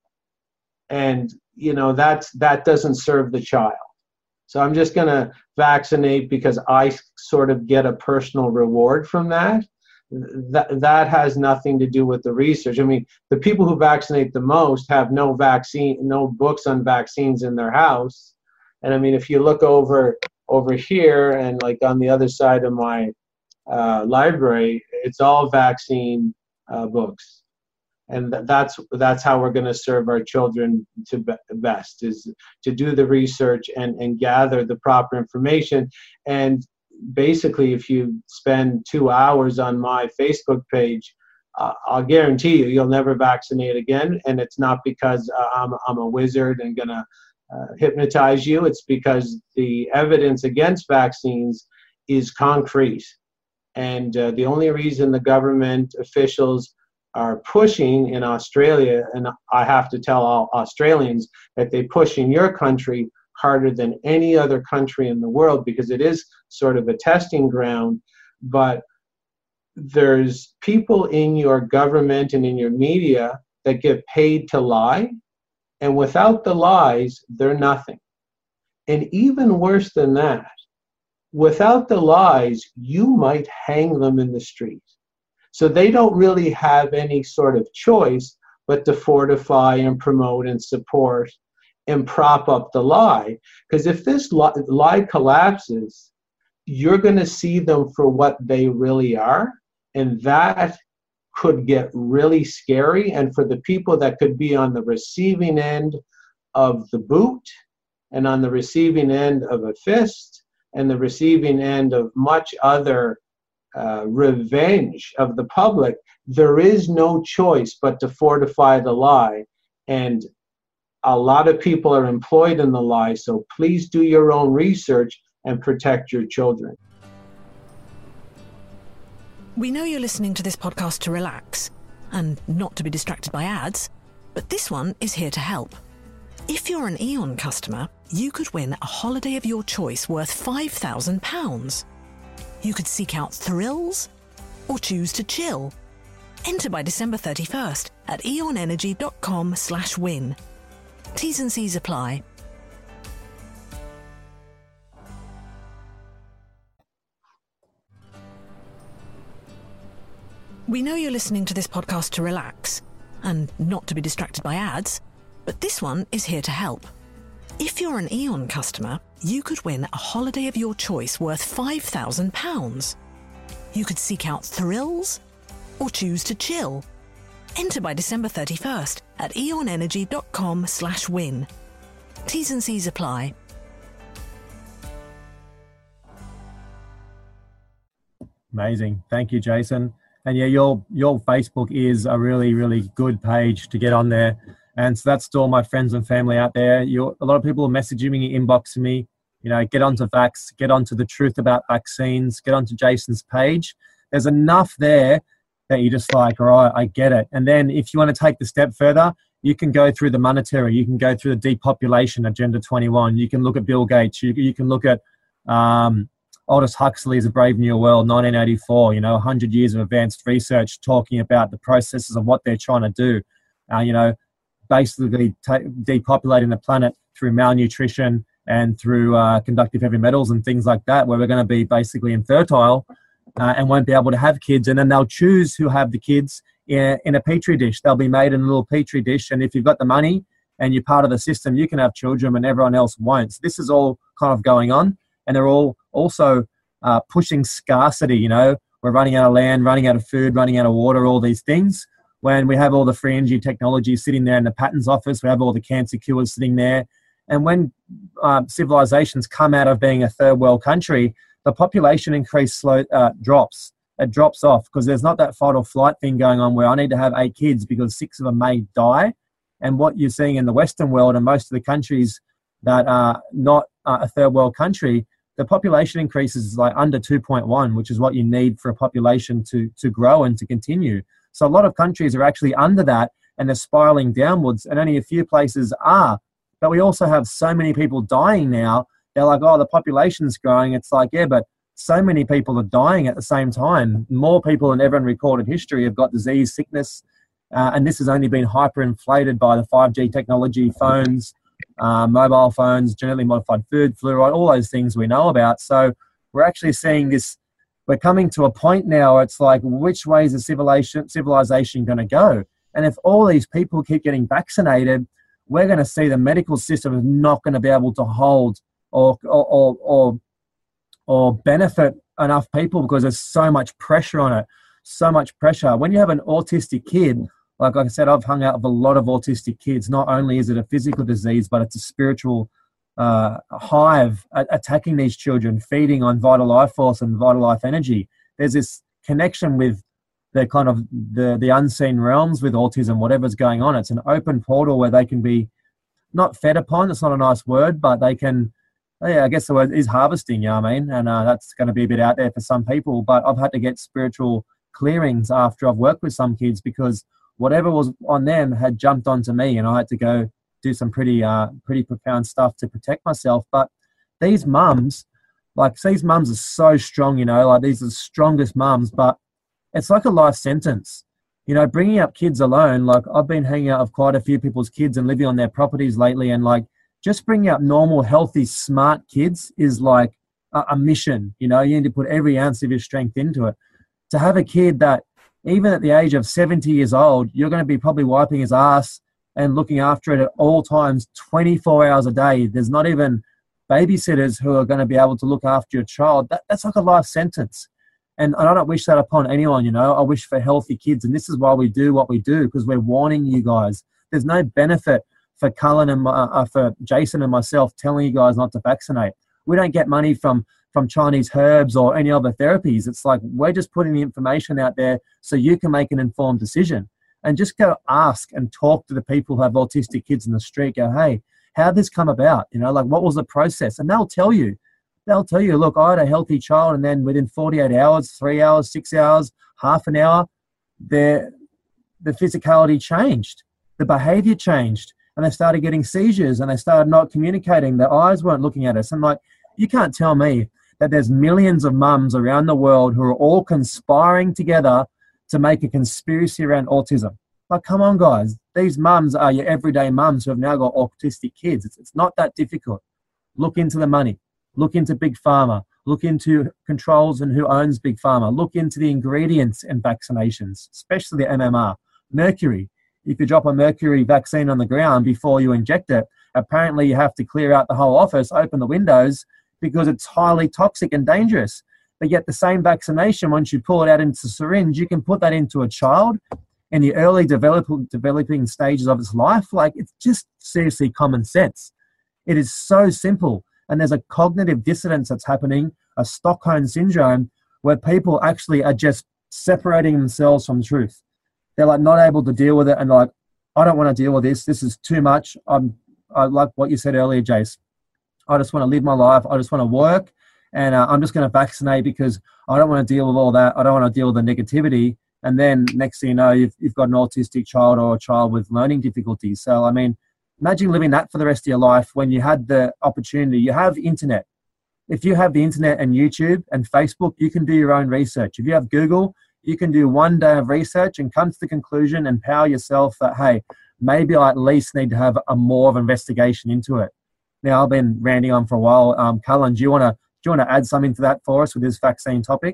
And that doesn't serve the child. So I'm just going to vaccinate because I sort of get a personal reward from that. That has nothing to do with the research. I mean, the people who vaccinate the most have no books on vaccines in their house. And I mean, if you look over here and like on the other side of my library, it's all vaccine books. And that's how we're going to serve our children to best, is to do the research and gather the proper information. And basically, if you spend 2 hours on my Facebook page, I'll guarantee you'll never vaccinate again. And it's not because I'm a wizard and going to hypnotize you. It's because the evidence against vaccines is concrete. And the only reason the government officials are pushing in Australia, and I have to tell all Australians that they push in your country harder than any other country in the world, because it is sort of a testing ground. But there's people in your government and in your media that get paid to lie, and without the lies, they're nothing. And even worse than that, without the lies, you might hang them in the street. So they don't really have any sort of choice but to fortify and promote and support and prop up the lie. Because if this lie collapses, you're going to see them for what they really are. And that could get really scary. And for the people that could be on the receiving end of the boot, and on the receiving end of a fist, and the receiving end of much other revenge of the public, there is no choice but to fortify the lie. And a lot of people are employed in the lie, so please do your own research and protect your children. We know you're listening to this podcast to relax and not to be distracted by ads, but this one is here to help. If you're an Eon customer, you could win a holiday of your choice worth £5,000. You could seek out thrills or choose to chill. Enter by December 31st at eonenergy.com/win. T's and C's apply. We know you're listening to this podcast to relax and not to be distracted by ads, but this one is here to help. If you're an Eon customer, you could win a holiday of your choice worth £5,000. You could seek out thrills or choose to chill. Enter by December 31st at eonenergy.com/win. T's and C's apply. Amazing. Thank you, Jason. And yeah, your Facebook is a really, really good page to get on there. And so that's to all my friends and family out there. A lot of people are messaging me, inboxing me, get onto Vax, get onto the truth about vaccines, get onto Jason's page. There's enough there that you're just like, all right, I get it. And then if you want to take the step further, you can go through the monetary, you can go through the depopulation, Agenda 21. You can look at Bill Gates. You can look at Aldous Huxley's A Brave New World, 1984, 100 years of advanced research talking about the processes of what they're trying to do. Basically depopulating the planet through malnutrition and through conductive heavy metals and things like that, where we're going to be basically infertile and won't be able to have kids. And then they'll choose who have the kids in a petri dish. They'll be made in a little petri dish. And if you've got the money and you're part of the system, you can have children and everyone else won't. So this is all kind of going on. and they're all also pushing scarcity. You know, we're running out of land, running out of food, running out of water, all these things. When we have all the free energy technology sitting there in the patents office, we have all the cancer cures sitting there. And when civilizations come out of being a third world country, the population increase drops. It drops off because there's not that fight or flight thing going on where I need to have 8 kids because 6 of them may die. And what you're seeing in the Western world and most of the countries that are not a third world country, the population increases is like under 2.1, which is what you need for a population to grow and to continue. So a lot of countries are actually under that and they're spiraling downwards, and only a few places are. But we also have so many people dying now. They're like, oh, the population's growing. It's like, yeah, but so many people are dying at the same time. More people than ever in recorded history have got disease, sickness, and this has only been hyperinflated by the 5G technology, phones, mobile phones, genetically modified food, fluoride, all those things we know about. So we're actually seeing this. We're coming to a point now where it's like, which way is the civilization going to go? And if all these people keep getting vaccinated, we're going to see the medical system is not going to be able to hold or benefit enough people because there's so much pressure on it, so much pressure. When you have an autistic kid, like I said, I've hung out with a lot of autistic kids. Not only is it a physical disease, but it's a spiritual hive attacking these children, feeding on vital life force and vital life energy. There's this connection with the kind of the unseen realms with autism, whatever's going on. It's an open portal where they can be not fed upon. It's not a nice word, but they can, I guess the word is harvesting, you know what I mean? And that's going to be a bit out there for some people, but I've had to get spiritual clearings after I've worked with some kids because whatever was on them had jumped onto me, and I had to go do some pretty profound stuff to protect myself. But these mums are so strong, you know, like these are the strongest mums, but it's like a life sentence. You know, bringing up kids alone, like I've been hanging out with quite a few people's kids and living on their properties lately, and like just bringing up normal, healthy, smart kids is like a mission. You know, you need to put every ounce of your strength into it. To have a kid that even at the age of 70 years old, you're going to be probably wiping his ass and looking after it at all times, 24 hours a day. There's not even babysitters who are going to be able to look after your child. That's like a life sentence. And I don't wish that upon anyone, you know. I wish for healthy kids. And this is why we do what we do, because we're warning you guys. There's no benefit for Cullen and for Jason and myself telling you guys not to vaccinate. We don't get money from Chinese herbs or any other therapies. It's like we're just putting the information out there so you can make an informed decision. And just go ask and talk to the people who have autistic kids in the street. Go, hey, how did this come about? You know, like what was the process? And they'll tell you. They'll tell you, look, I had a healthy child, and then within 48 hours, 3 hours, 6 hours, half an hour, the physicality changed. The behavior changed. And they started getting seizures, and they started not communicating. Their eyes weren't looking at us. And like, you can't tell me that there's millions of mums around the world who are all conspiring together to make a conspiracy around autism. Like, come on, guys. These mums are your everyday mums who have now got autistic kids. It's not that difficult. Look into the money. Look into Big Pharma. Look into controls and who owns Big Pharma. Look into the ingredients in vaccinations, especially the MMR. Mercury. If you drop a mercury vaccine on the ground before you inject it, apparently you have to clear out the whole office, open the windows, because it's highly toxic and dangerous. But yet the same vaccination, once you pull it out into a syringe, you can put that into a child in the early developing stages of its life. Like, it's just seriously common sense. It is so simple. And there's a cognitive dissonance that's happening, a Stockholm syndrome, where people actually are just separating themselves from truth. They're like not able to deal with it, and like, I don't want to deal with this. This is too much. I like what you said earlier, Jace. I just want to live my life. I just want to work, and I'm just going to vaccinate because I don't want to deal with all that. I don't want to deal with the negativity. And then next thing you know, you've got an autistic child or a child with learning difficulties. So, I mean, imagine living that for the rest of your life when you had the opportunity. You have internet. If you have the internet and YouTube and Facebook, you can do your own research. If you have Google, you can do one day of research and come to the conclusion and empower yourself that, hey, maybe I at least need to have a more of investigation into it. Now, I've been ranting on for a while. Cullen, do you want to add something to that for us with this vaccine topic?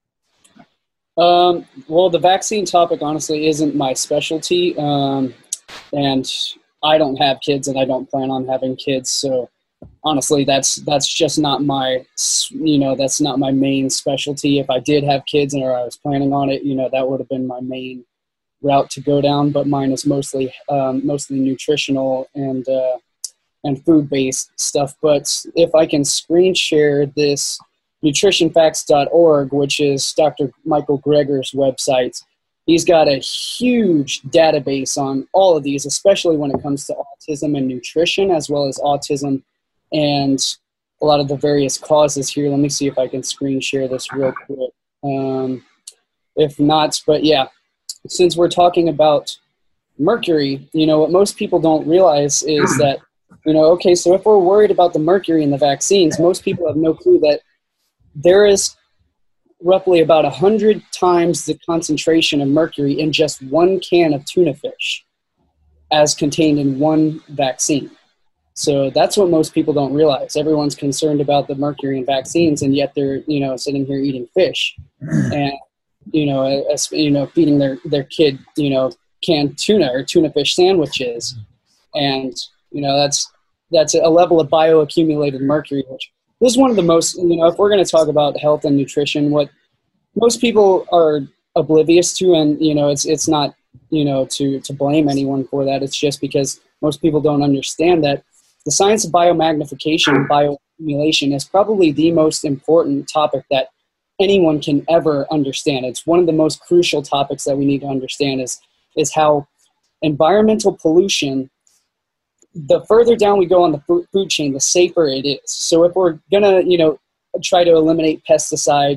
Well, the vaccine topic honestly isn't my specialty, and I don't have kids, and I don't plan on having kids. So honestly, that's just not my, that's not my main specialty. If I did have kids or I was planning on it, that would have been my main route to go down. But mine is mostly nutritional and food-based stuff. But if I can screen share this nutritionfacts.org, which is Dr. Michael Greger's website, he's got a huge database on all of these, especially when it comes to autism and nutrition, as well as autism and a lot of the various causes here. Let me see if I can screen share this real quick. If not, but yeah, since we're talking about mercury, what most people don't realize is that, okay, so if we're worried about the mercury in the vaccines, most people have no clue that there is roughly about 100 times the concentration of mercury in just one can of tuna fish as contained in one vaccine. So that's what most people don't realize. Everyone's concerned about the mercury in vaccines, and yet they're, sitting here eating fish and, feeding their kid, canned tuna or tuna fish sandwiches. And, that's a level of bioaccumulated mercury, which this is one of the most, if we're going to talk about health and nutrition, what most people are oblivious to, and, it's not, to blame anyone for that. It's just because most people don't understand that the science of biomagnification and bioaccumulation is probably the most important topic that anyone can ever understand. It's one of the most crucial topics that we need to understand is how environmental pollution, the further down we go on the food chain, the safer it is. So if we're going to, try to eliminate pesticide,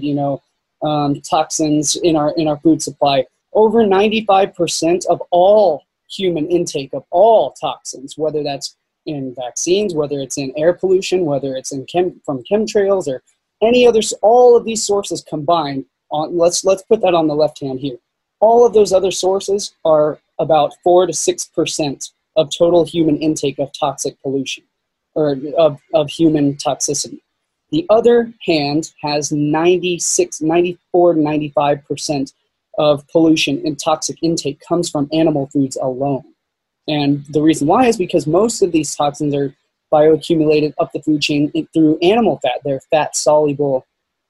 toxins in our food supply, over 95% of all human intake of all toxins, whether that's in vaccines, whether it's in air pollution, whether it's in from chemtrails or any others, all of these sources combined, let's put that on the left hand here. All of those other sources are about 4 to 6% of total human intake of toxic pollution, or of human toxicity. The other hand has 94 to 95% of pollution and toxic intake comes from animal foods alone. And the reason why is because most of these toxins are bioaccumulated up the food chain through animal fat. They're fat-soluble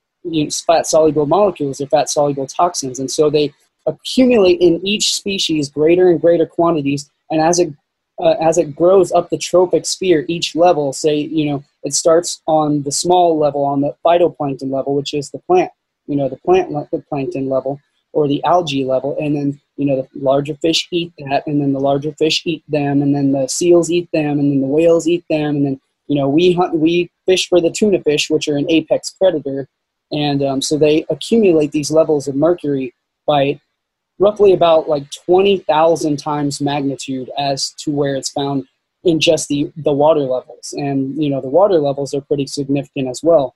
molecules, they're fat-soluble toxins. And so they accumulate in each species greater and greater quantities. And as it grows up the trophic sphere, each level, say, it starts on the small level, on the phytoplankton level, which is the plant, the plankton level, or the algae level, and then, the larger fish eat that, and then the larger fish eat them, and then the seals eat them, and then the whales eat them, and then, we fish for the tuna fish, which are an apex predator, and so they accumulate these levels of mercury by roughly about like 20,000 times magnitude as to where it's found in just the water levels, and, the water levels are pretty significant as well.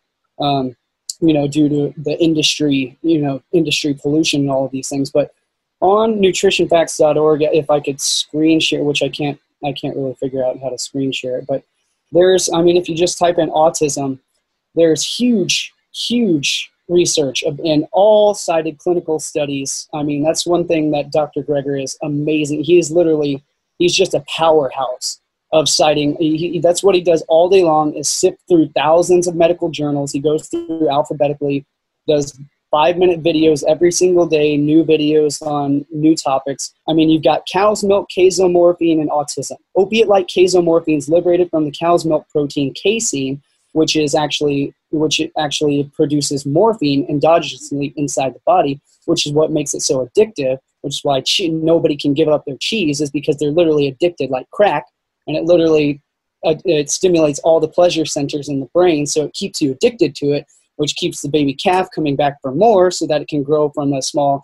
Due to the industry, industry pollution and all of these things. But on nutritionfacts.org, if I could screen share, which I can't really figure out how to screen share it, but if you just type in autism, there's huge research and all cited clinical studies. That's one thing that Dr. Greger is amazing. He's just a powerhouse of citing. That's what he does all day long, is sift through thousands of medical journals. He goes through alphabetically, does 5-minute videos every single day, new videos on new topics. You've got cow's milk casomorphine and autism. Opiate-like casomorphine is liberated from the cow's milk protein casein, which actually produces morphine endogenously inside the body, which is what makes it so addictive, which is why nobody can give up their cheese, is because they're literally addicted like crack. And it literally it stimulates all the pleasure centers in the brain, so it keeps you addicted to it, which keeps the baby calf coming back for more so that it can grow from a small,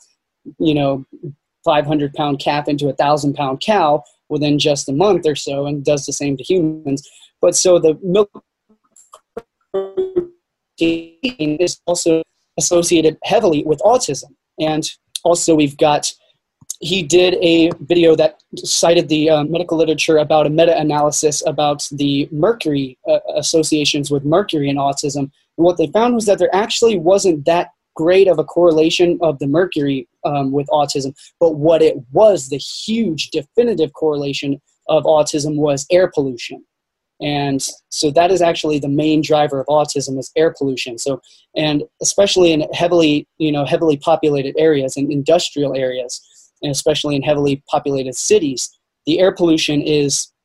500-pound calf into a 1,000-pound cow within just a month or so, and does the same to humans. But so the milk protein is also associated heavily with autism. And also he did a video that cited the medical literature about a meta-analysis about the mercury associations with mercury and autism. And what they found was that there actually wasn't that great of a correlation of the mercury with autism, but what it was, the huge definitive correlation of autism, was air pollution. And so that is actually the main driver of autism, is air pollution. So, and especially in heavily populated areas, in industrial areas, and especially in heavily populated cities, the air pollution it's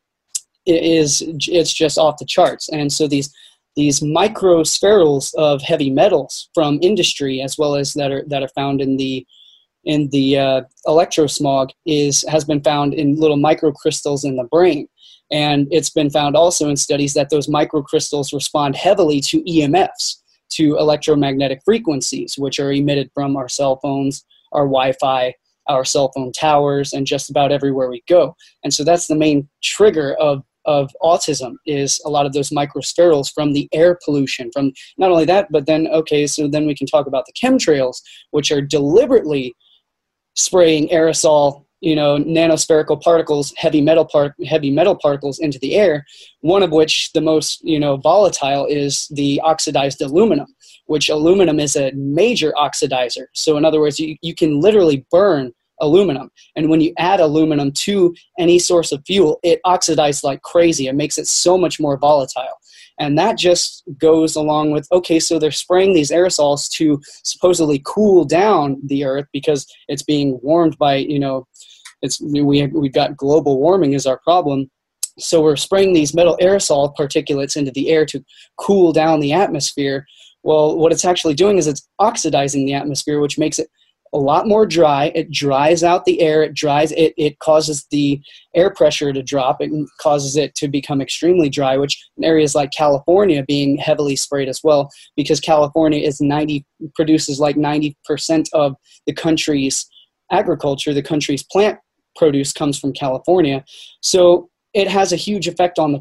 just off the charts. And so these microspherules of heavy metals from industry, as well as that are found in the electrosmog, has been found in little microcrystals in the brain. And it's been found also in studies that those microcrystals respond heavily to EMFs, to electromagnetic frequencies, which are emitted from our cell phones, our Wi-Fi, our cell phone towers, and just about everywhere we go. And so that's the main trigger of autism, is a lot of those microspherules from the air pollution. From not only that, but then, so then we can talk about the chemtrails, which are deliberately spraying aerosol, nanospherical particles, heavy metal particles into the air, one of which, the most, volatile, is the oxidized aluminum, which aluminum is a major oxidizer. So in other words, you can literally burn aluminum. And when you add aluminum to any source of fuel, it oxidizes like crazy. It makes it so much more volatile. And that just goes along with, so they're spraying these aerosols to supposedly cool down the earth because it's being warmed by, we've got global warming is our problem. So we're spraying these metal aerosol particulates into the air to cool down the atmosphere. Well, what it's actually doing is it's oxidizing the atmosphere, which makes it a lot more dry. It dries out the air. It causes the air pressure to drop. It causes it to become extremely dry, which in areas like California being heavily sprayed as well, because California produces like 90% of the country's agriculture. The country's plant produce comes from California. So it has a huge effect on the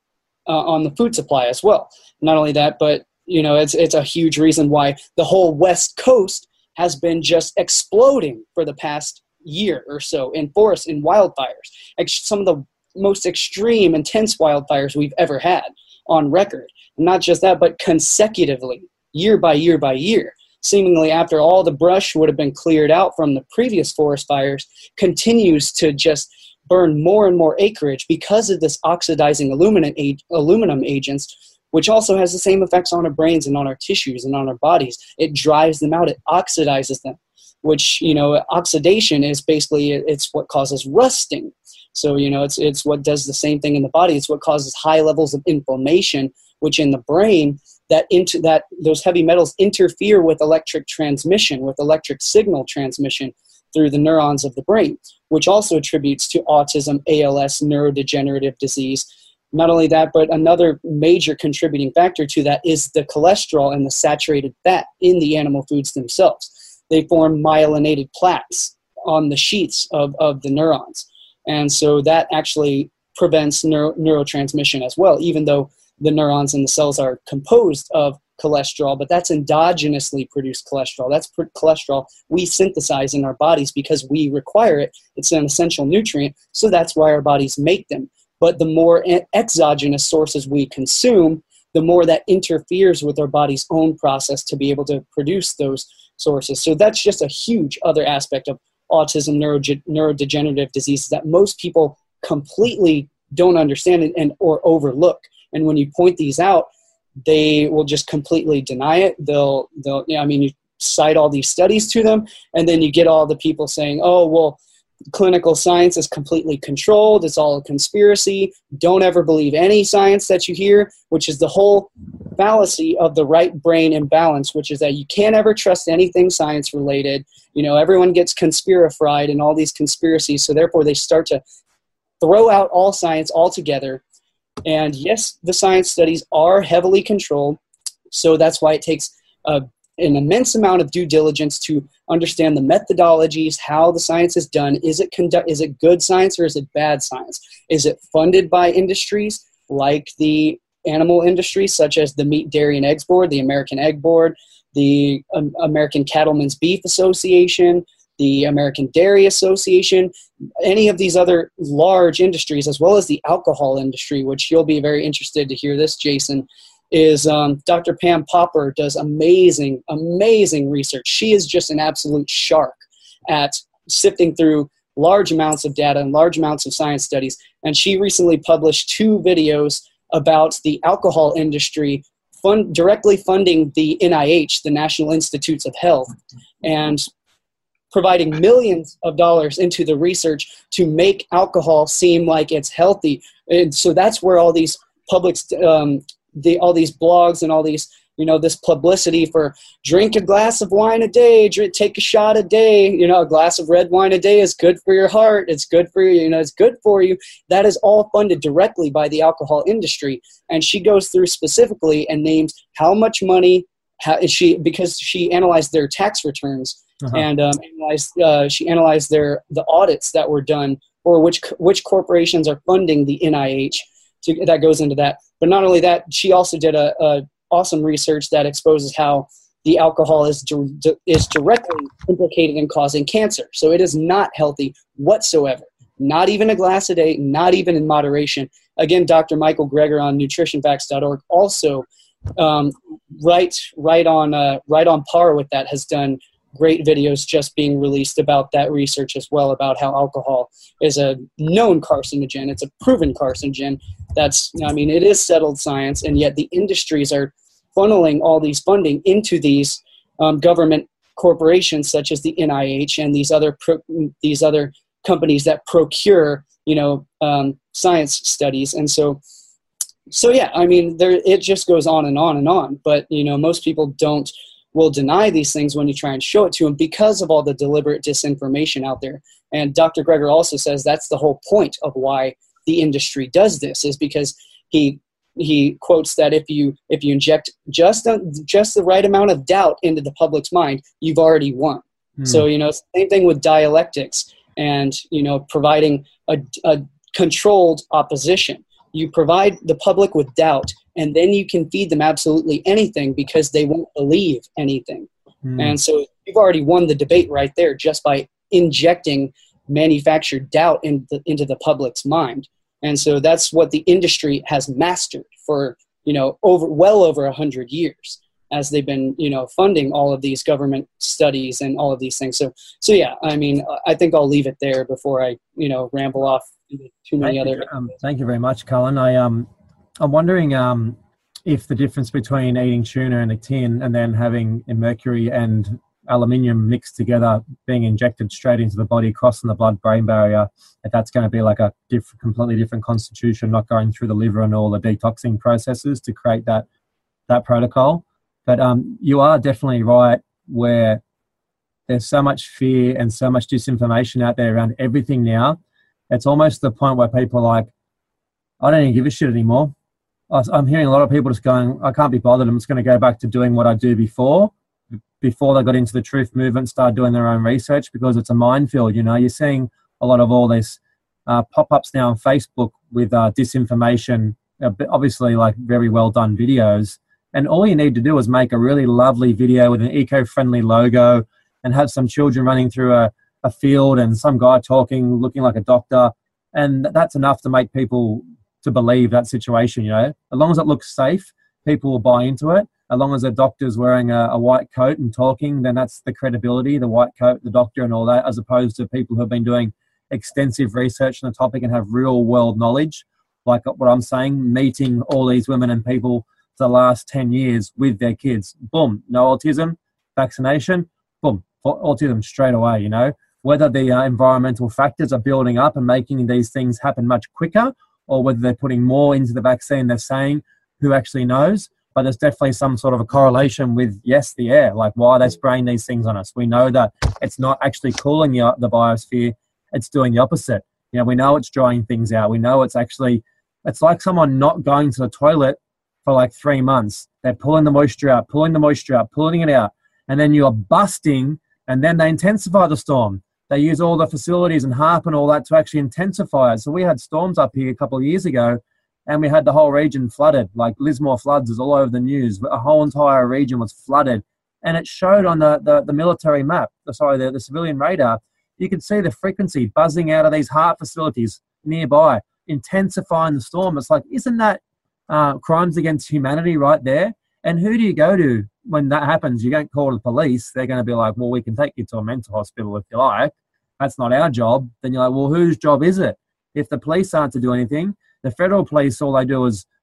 food supply as well. Not only that, but it's a huge reason why the whole West Coast has been just exploding for the past year or so in forests, in wildfires. Some of the most extreme, intense wildfires we've ever had on record. And not just that, but consecutively, year by year by year, seemingly after all the brush would have been cleared out from the previous forest fires, continues to just burn more and more acreage because of this oxidizing aluminum agents, which also has the same effects on our brains and on our tissues and on our bodies. It dries them out. It oxidizes them, which, oxidation is basically, it's what causes rusting. So, it's what does the same thing in the body. It's what causes high levels of inflammation, which in the brain, those heavy metals interfere with electric transmission, with electric signal transmission through the neurons of the brain, which also attributes to autism, ALS, neurodegenerative disease. Not only that, but another major contributing factor to that is the cholesterol and the saturated fat in the animal foods themselves. They form myelinated plaques on the sheets of the neurons. And so that actually prevents neurotransmission as well, even though the neurons and the cells are composed of cholesterol, but that's endogenously produced cholesterol. That's cholesterol we synthesize in our bodies because we require it. It's an essential nutrient, so that's why our bodies make them. But the more exogenous sources we consume, the more that interferes with our body's own process to be able to produce those sources. So that's just a huge other aspect of autism, neurodegenerative diseases that most people completely don't understand or overlook. And when you point these out, they will just completely deny it. You cite all these studies to them, and then you get all the people saying, oh, well, clinical science is completely controlled. It's all a conspiracy. Don't ever believe any science that you hear, which is the whole fallacy of the right brain imbalance, which is that you can't ever trust anything science related. Everyone gets conspirified and all these conspiracies. So therefore they start to throw out all science altogether. And yes, the science studies are heavily controlled. So that's why it takes an immense amount of due diligence to understand the methodologies, how the science is done. Is it good science or is it bad science? Is it funded by industries like the animal industry, such as the Meat, Dairy, and Eggs Board, the American Egg Board, the American Cattlemen's Beef Association, the American Dairy Association, any of these other large industries, as well as the alcohol industry, which you'll be very interested to hear this, Jason, is Dr. Pam Popper does amazing, amazing research. She is just an absolute shark at sifting through large amounts of data and large amounts of science studies. And she recently published 2 videos about the alcohol industry directly funding the NIH, the National Institutes of Health, and providing millions of dollars into the research to make alcohol seem like it's healthy. And so that's where all these all these blogs and all these, this publicity for drink a glass of wine a day, take a shot a day, a glass of red wine a day is good for your heart. It's good for you, it's good for you. That is all funded directly by the alcohol industry. And she goes through specifically and names how much money because she analyzed their tax returns. And she analyzed the audits that were done for which corporations are funding the NIH. That goes into that. But not only that, she also did a awesome research that exposes how the alcohol is directly implicated in causing cancer. So it is not healthy whatsoever. Not even a glass a day, not even in moderation. Again, Dr. Michael Greger on nutritionfacts.org also right on par with that, has done great videos just being released about that research as well, about how alcohol is a known carcinogen. It's a proven carcinogen. It is settled science, and yet the industries are funneling all these funding into these government corporations such as the NIH and these other companies that procure, science studies. And so yeah, it just goes on and on and on. But, most people will deny these things when you try and show it to them because of all the deliberate disinformation out there. And Dr. Greger also says that's the whole point of why the industry does this, is because he quotes that if you inject just the right amount of doubt into the public's mind, you've already won. So, same thing with dialectics and, providing a controlled opposition. You provide the public with doubt, and then you can feed them absolutely anything because they won't believe anything. And so you've already won the debate right there just by injecting manufactured doubt into the public's mind. And so that's what the industry has mastered for, well over 100 years, as they've been, funding all of these government studies and all of these things. So yeah, I think I'll leave it there before I, ramble off too many other. Thank you very much, Cullen. I'm wondering if the difference between eating tuna in a tin and then having mercury and aluminium mixed together, being injected straight into the body, crossing the blood-brain barrier, if that's going to be like a completely different constitution, not going through the liver and all the detoxing processes to create that protocol. But you are definitely right where there's so much fear and so much disinformation out there around everything now. It's almost the point where people are like, I don't even give a shit anymore. I'm hearing a lot of people just going, I can't be bothered. I'm just going to go back to doing what I do before they got into the truth movement, start doing their own research, because it's a minefield. You're seeing a lot of all this pop-ups now on Facebook with disinformation, obviously like very well done videos. And all you need to do is make a really lovely video with an eco-friendly logo and have some children running through a field and some guy talking, looking like a doctor. And that's enough to make people to believe that situation, As long as it looks safe, people will buy into it. As long as the doctor's wearing a white coat and talking, then that's the credibility, the white coat, the doctor and all that, as opposed to people who have been doing extensive research on the topic and have real world knowledge, like what I'm saying, meeting all these women and people for the last 10 years with their kids. Boom, no autism, vaccination, boom, autism straight away, Whether the environmental factors are building up and making these things happen much quicker, or whether they're putting more into the vaccine, they're saying, who actually knows? But there's definitely some sort of a correlation with, yes, the air. Like, why are they spraying these things on us? We know that it's not actually cooling the biosphere. It's doing the opposite. We know it's drying things out. We know it's like someone not going to the toilet for like 3 months. They're pulling the moisture out, pulling it out. And then you're busting, and then they intensify the storm. They use all the facilities and HARP and all that to actually intensify it. So we had storms up here a couple of years ago, and we had the whole region flooded. Like Lismore floods is all over the news. But a whole entire region was flooded. And it showed on the military map, the civilian radar, you could see the frequency buzzing out of these HARP facilities nearby, intensifying the storm. It's like, isn't that crimes against humanity right there? And who do you go to when that happens? You don't call the police. They're going to be like, well, we can take you to a mental hospital if you like. That's not our job. Then you're like, well, whose job is it? If the police aren't to do anything, the federal police, all they do is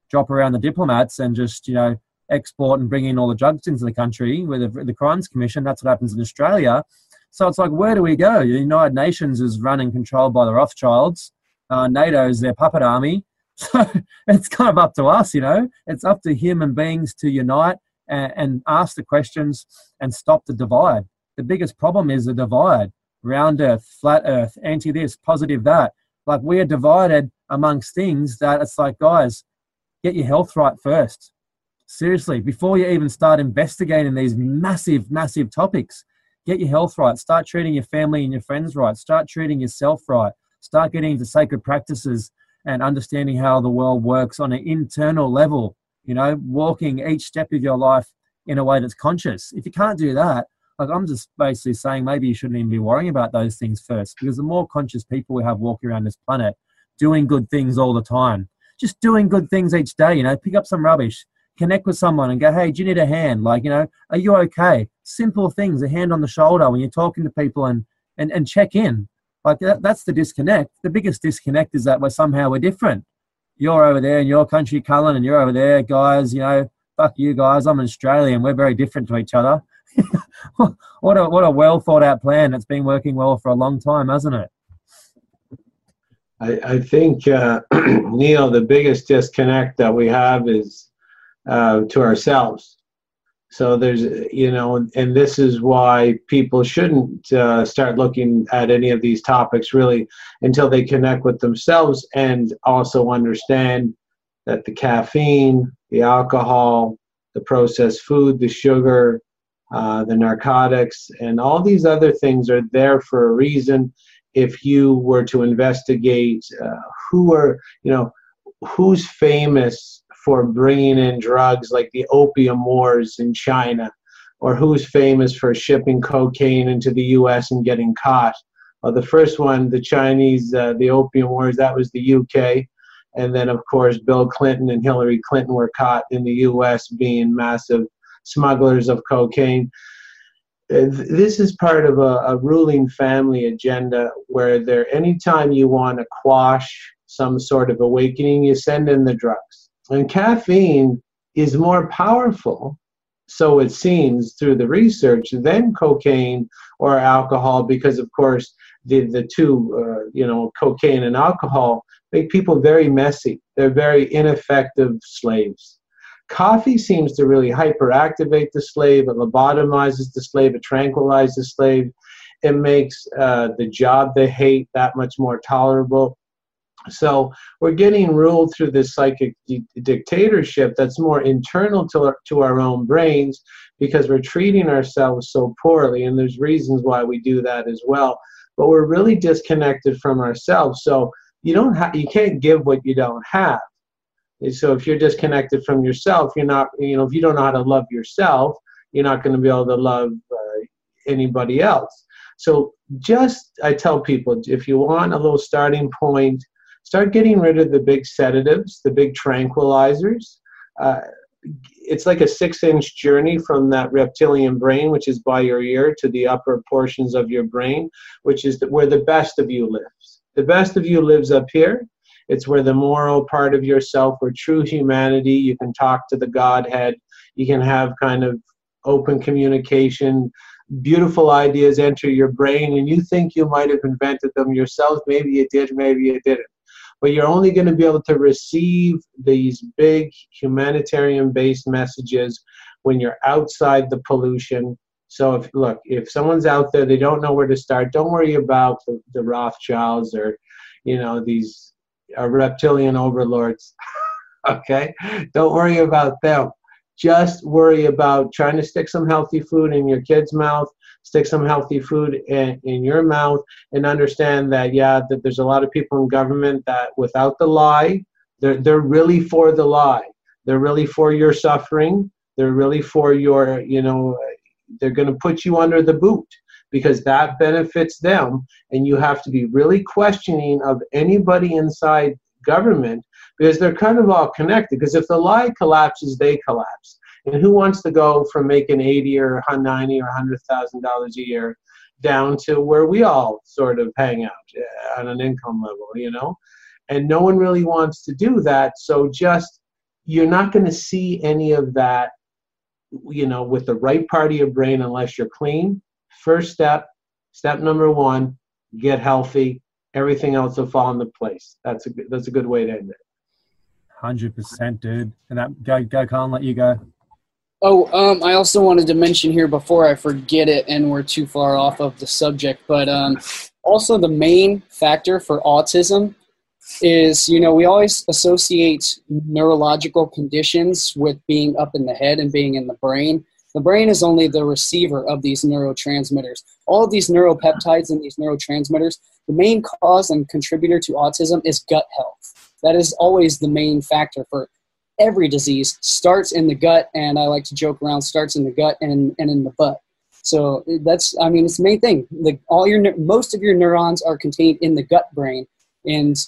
drop around the diplomats and just, export and bring in all the drugs into the country with the Crimes Commission. That's what happens in Australia. So it's like, where do we go? The United Nations is run and controlled by the Rothschilds. NATO is their puppet army. So it's kind of up to us, It's up to human beings to unite and ask the questions and stop the divide. The biggest problem is the divide. Round earth, flat earth, anti this, positive that. Like, we are divided amongst things that it's like, guys, get your health right first. Seriously, before you even start investigating these massive, massive topics, get your health right. Start treating your family and your friends right. Start treating yourself right. Start getting into sacred practices and understanding how the world works on an internal level, walking each step of your life in a way that's conscious. If you can't do that, like, I'm just basically saying maybe you shouldn't even be worrying about those things first, because the more conscious people we have walking around this planet, doing good things all the time, just doing good things each day, pick up some rubbish, connect with someone and go, hey, do you need a hand? Like, are you okay? Simple things, a hand on the shoulder when you're talking to people and check in. Like, that's the disconnect. The biggest disconnect is that we're different. You're over there in your country, Cullen, and you're over there, guys, fuck you guys, I'm an Australian. We're very different to each other. What a well thought out plan that's been working well for a long time, hasn't it? I think, Neil, the biggest disconnect that we have is to ourselves. So there's, and this is why people shouldn't start looking at any of these topics really until they connect with themselves and also understand that the caffeine, the alcohol, the processed food, the sugar, the narcotics, and all these other things are there for a reason. If you were to investigate who's famous for bringing in drugs like the opium wars in China, or who's famous for shipping cocaine into the U.S. and getting caught. The first one, the Chinese, the opium wars, that was the UK. And then, of course, Bill Clinton and Hillary Clinton were caught in the U.S. being massive smugglers of cocaine. This is part of a ruling family agenda where anytime you want to quash some sort of awakening, you send in the drugs. And caffeine is more powerful, so it seems through the research, than cocaine or alcohol, because of course the two, cocaine and alcohol make people very messy. They're very ineffective slaves. Coffee seems to really hyperactivate the slave. It lobotomizes the slave. It tranquilizes the slave. It makes the job they hate that much more tolerable. So we're getting ruled through this psychic dictatorship that's more internal to our own brains, because we're treating ourselves so poorly, and there's reasons why we do that as well. But we're really disconnected from ourselves. So you can't give what you don't have. So if you're disconnected from yourself, you're not, if you don't know how to love yourself, you're not going to be able to love anybody else. So I tell people, if you want a little starting point, start getting rid of the big sedatives, the big tranquilizers. It's like a 6-inch journey from that reptilian brain, which is by your ear, to the upper portions of your brain, which is where the best of you lives. The best of you lives up here. It's where the moral part of yourself, where true humanity, you can talk to the Godhead, you can have kind of open communication, beautiful ideas enter your brain, and you think you might have invented them yourself. Maybe you did, maybe you didn't. But you're only going to be able to receive these big humanitarian-based messages when you're outside the pollution. So if someone's out there, they don't know where to start, don't worry about the Rothschilds or, these reptilian overlords. Okay? Don't worry about them. Just worry about trying to stick some healthy food in your kid's mouth, stick some healthy food in your mouth, and understand that, that there's a lot of people in government that without the lie, they're really for the lie. They're really for your suffering. They're really for your, they're going to put you under the boot because that benefits them. And you have to be really questioning of anybody inside government, because they're kind of all connected. Because if the lie collapses, they collapse. And who wants to go from making $80 or $90 or $100,000 a year down to where we all sort of hang out on an income level, And no one really wants to do that. So just you're not going to see any of that, with the right part of your brain unless you're clean. First step number one, get healthy. Everything else will fall into place. That's a good way to end it. 100%, dude. And that go, Colin, let you go. I also wanted to mention here before I forget it and we're too far off of the subject, but also the main factor for autism is, we always associate neurological conditions with being up in the head and being in the brain. The brain is only the receiver of these neurotransmitters. All of these neuropeptides and these neurotransmitters, the main cause and contributor to autism is gut health. That is always the main factor for every disease. Starts in the gut, and I like to joke around, starts in the gut and in the butt. So it's the main thing. Most of your neurons are contained in the gut brain. And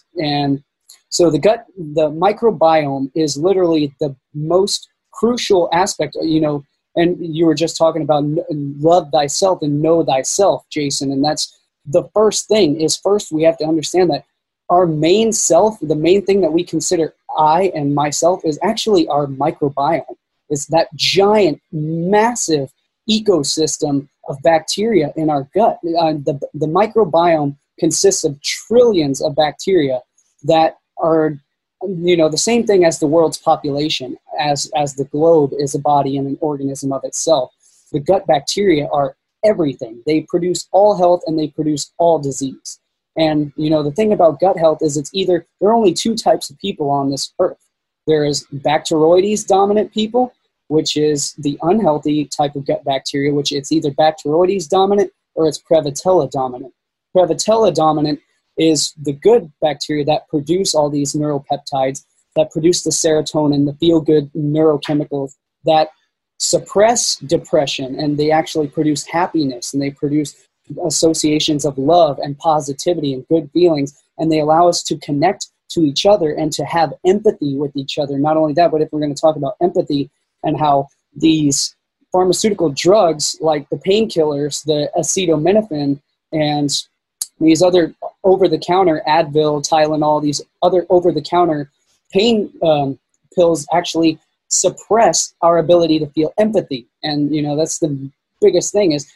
so the microbiome is literally the most crucial aspect, and you were just talking about love thyself and know thyself, Jason. And that's the first thing is first we have to understand that our main self, the main thing that we consider I and myself is actually our microbiome. It's that giant, massive ecosystem of bacteria in our gut. The microbiome consists of trillions of bacteria that are, the same thing as the world's population, as the globe is a body and an organism of itself. The gut bacteria are everything. They produce all health and they produce all disease. And, the thing about gut health is there are only two types of people on this earth. There is Bacteroides dominant people, which is the unhealthy type of gut bacteria, which it's either Bacteroides dominant or it's Prevotella dominant. Prevotella dominant is the good bacteria that produce all these neuropeptides, that produce the serotonin, the feel-good neurochemicals that suppress depression, and they actually produce happiness, and they produce associations of love and positivity and good feelings, and they allow us to connect to each other and to have empathy with each other. Not only that, but if we're going to talk about empathy and how these pharmaceutical drugs like the painkillers, the acetaminophen, and these other over-the-counter Advil, Tylenol, these other over-the-counter pain pills actually suppress our ability to feel empathy. And, that's the biggest thing is,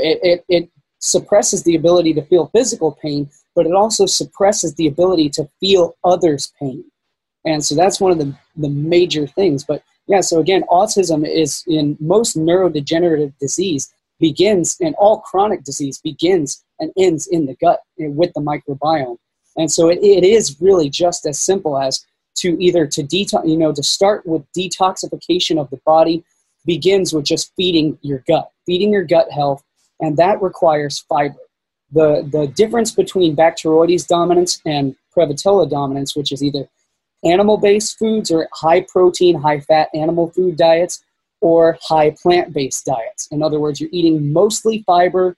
it suppresses the ability to feel physical pain, but it also suppresses the ability to feel others' pain. And so that's one of the major things. But yeah, so again, autism is in most neurodegenerative disease begins, and all chronic disease begins and ends in the gut with the microbiome. And so it is really just as simple as to either to start with detoxification of the body begins with just feeding your gut health, and that requires fiber. The difference between Bacteroides dominance and Prevotella dominance, which is either animal-based foods or high-protein, high-fat animal food diets, or high plant-based diets. In other words, you're eating mostly fiber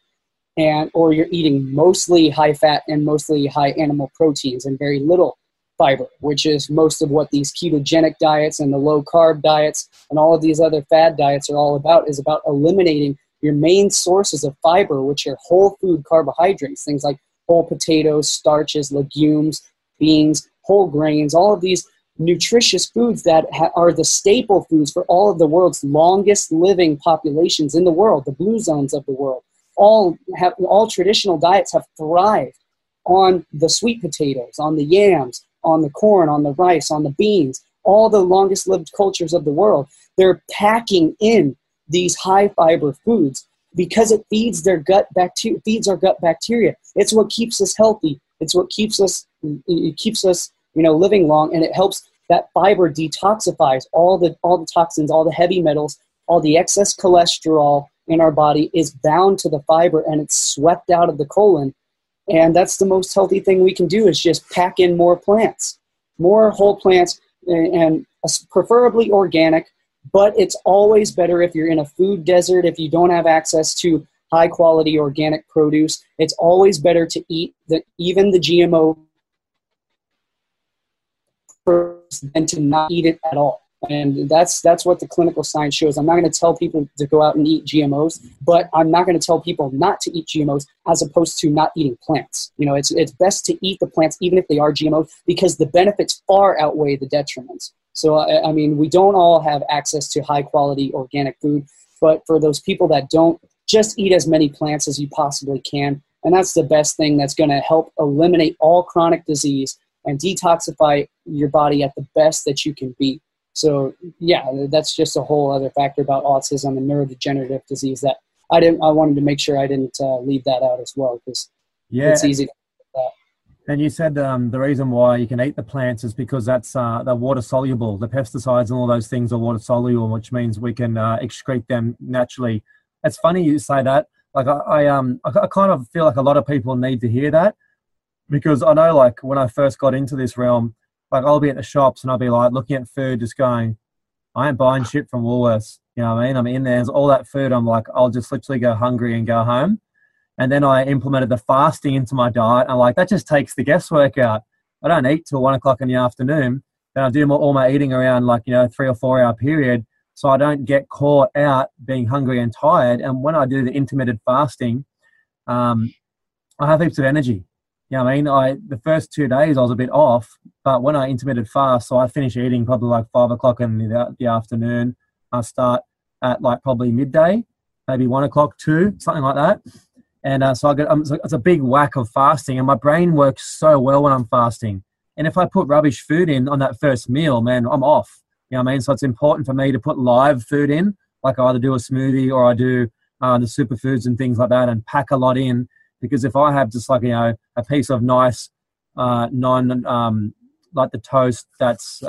or you're eating mostly high-fat and mostly high animal proteins and very little fiber, which is most of what these ketogenic diets and the low-carb diets and all of these other fad diets are all about, is about eliminating your main sources of fiber, which are whole food carbohydrates, things like whole potatoes, starches, legumes, beans, whole grains, all of these nutritious foods that are the staple foods for all of the world's longest living populations in the world, the blue zones of the world. All traditional diets have thrived on the sweet potatoes, on the yams, on the corn, on the rice, on the beans, all the longest lived cultures of the world. They're packing in these high fiber foods because it feeds our gut bacteria. It's what keeps us healthy. It's what keeps us living long, and it helps that fiber detoxifies all the toxins, all the heavy metals, all the excess cholesterol in our body is bound to the fiber, and it's swept out of the colon. And that's the most healthy thing we can do, is just pack in more plants, more whole plants, and preferably organic. But it's always better if you're in a food desert, if you don't have access to high quality organic produce. It's always better to eat even the GMO than to not eat it at all. And that's what the clinical science shows. I'm not going to tell people to go out and eat GMOs, but I'm not going to tell people not to eat GMOs as opposed to not eating plants. It's best to eat the plants even if they are GMOs, because the benefits far outweigh the detriments. So, I mean, we don't all have access to high quality organic food, but for those people that don't, just eat as many plants as you possibly can. And that's the best thing that's going to help eliminate all chronic disease and detoxify your body at the best that you can be. So yeah, that's just a whole other factor about autism and neurodegenerative disease that I wanted to make sure I didn't leave that out as well, because it's easy to do that. And you said the reason why you can eat the plants is because they're water soluble. The pesticides and all those things are water soluble, which means we can excrete them naturally. It's funny you say that. Like I kind of feel like a lot of people need to hear that, because I know, like, when I first got into this realm, like, I'll be at the shops and I'll be like looking at food, just going, I ain't buying shit from Woolworths. You know what I mean? I'm in there, there's all that food. I'm like, I'll just literally go hungry and go home. And then I implemented the fasting into my diet. And like, that just takes the guesswork out. I don't eat till 1 o'clock in the afternoon. Then I do all my eating around, like, 3 or 4 hour period. So I don't get caught out being hungry and tired. And when I do the intermittent fasting, I have heaps of energy. You know what I mean? The first 2 days I was a bit off, but when I intermittent fast, so I finish eating probably like 5 o'clock in the afternoon. I start at like probably midday, maybe 1 o'clock, 2, something like that. And so I get, it's a big whack of fasting, and my brain works so well when I'm fasting. And if I put rubbish food in on that first meal, man, I'm off. You know what I mean? So it's important for me to put live food in, like I either do a smoothie or I do the superfoods and things like that, and pack a lot in. Because if I have just like, a piece of nice like the toast that's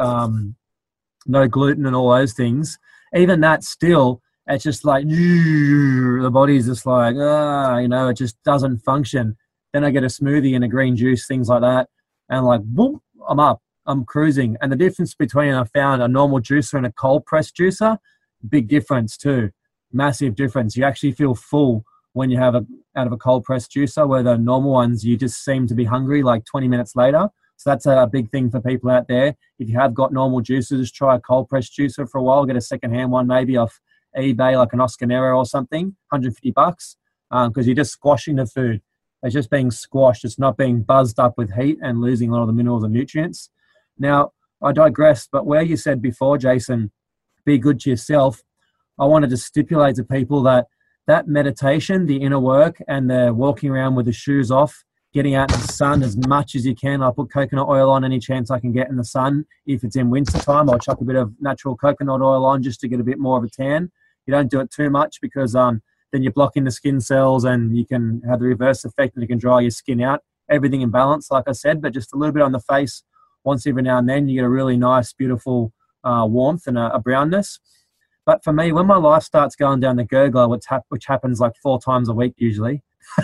no gluten and all those things, even that still, it's just like, the body's just like, it just doesn't function. Then I get a smoothie and a green juice, things like that. And like, boom, I'm up, I'm cruising. And the difference between, I found, a normal juicer and a cold press juicer, big difference too. Massive difference. You actually feel full when you have out of a cold press juicer, where the normal ones, you just seem to be hungry like 20 minutes later. So that's a big thing for people out there. If you have got normal juicers, just try a cold press juicer for a while. Get a secondhand one, maybe off eBay, like an Oscar Nero or something, $150, because you're just squashing the food. It's just being squashed. It's not being buzzed up with heat and losing a lot of the minerals and nutrients. Now, I digress, but where you said before, Jason, be good to yourself, I wanted to stipulate to people that meditation, the inner work, and the walking around with the shoes off, getting out in the sun as much as you can. I'll put coconut oil on any chance I can get in the sun. If it's in winter time, I'll chuck a bit of natural coconut oil on just to get a bit more of a tan. You don't do it too much, because then you're blocking the skin cells, and you can have the reverse effect, and you can dry your skin out. Everything in balance, like I said, but just a little bit on the face once every now and then, you get a really nice, beautiful warmth and a brownness. But for me, when my life starts going down the gurgler, which happens like 4 times a week usually,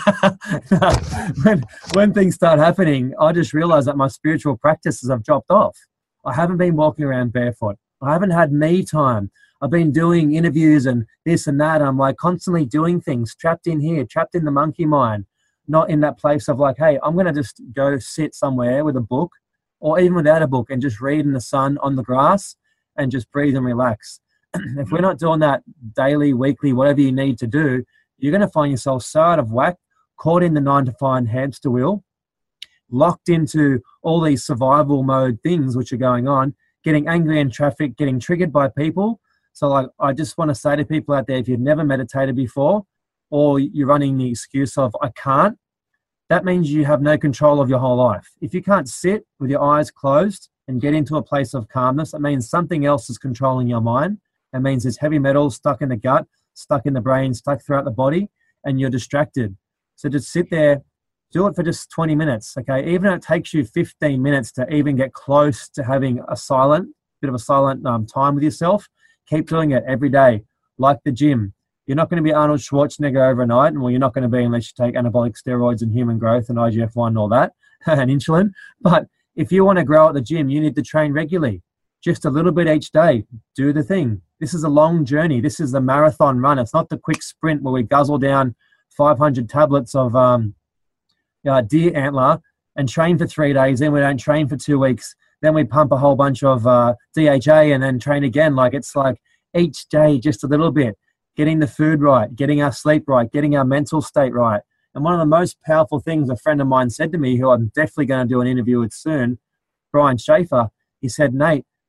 when things start happening, I just realize that my spiritual practices have dropped off. I haven't been walking around barefoot. I haven't had me time. I've been doing interviews and this and that. I'm like constantly doing things, trapped in here, trapped in the monkey mind, not in that place of like, hey, I'm going to just go sit somewhere with a book, or even without a book, and just read in the sun on the grass and just breathe and relax. If we're not doing that daily, weekly, whatever you need to do, you're going to find yourself so out of whack, caught in the 9-to-5 hamster wheel, locked into all these survival mode things which are going on, getting angry in traffic, getting triggered by people. So like, I just want to say to people out there, if you've never meditated before, or you're running the excuse of, I can't, that means you have no control of your whole life. If you can't sit with your eyes closed and get into a place of calmness, that means something else is controlling your mind. It means there's heavy metals stuck in the gut, stuck in the brain, stuck throughout the body, and you're distracted. So just sit there, do it for just 20 minutes, okay? Even if it takes you 15 minutes to even get close to having a bit of a silent time with yourself, keep doing it every day, like the gym. You're not going to be Arnold Schwarzenegger overnight, and well, you're not going to be unless you take anabolic steroids and human growth and IGF-1 and all that, and insulin. But if you want to grow at the gym, you need to train regularly. Just a little bit each day. Do the thing. This is a long journey. This is the marathon run. It's not the quick sprint where we guzzle down 500 tablets of deer antler and train for 3 days. Then we don't train for 2 weeks. Then we pump a whole bunch of DHA and then train again. Like, it's like each day just a little bit. Getting the food right, getting our sleep right, getting our mental state right. And one of the most powerful things a friend of mine said to me, who I'm definitely going to do an interview with soon, Brian Schaefer, he said, Nate,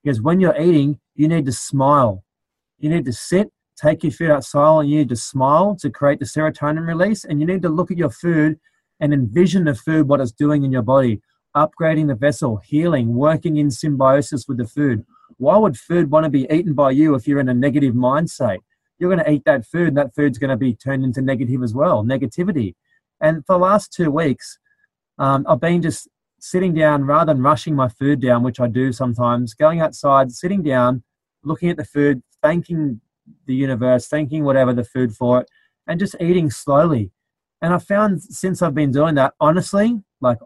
Because when you're eating, you need to smile. You need to sit, take your food outside, and you need to smile to create the serotonin release. And you need to look at your food and envision the food, what it's doing in your body, upgrading the vessel, healing, working in symbiosis with the food. Why would food want to be eaten by you if you're in a negative mindset? You're going to eat that food, and that food's going to be turned into negative as well, negativity. And for the last 2 weeks, I've been just sitting down rather than rushing my food down, which I do sometimes, going outside, sitting down, looking at the food, thanking the universe, thanking whatever the food for it, and just eating slowly. And I found since I've been doing that, honestly,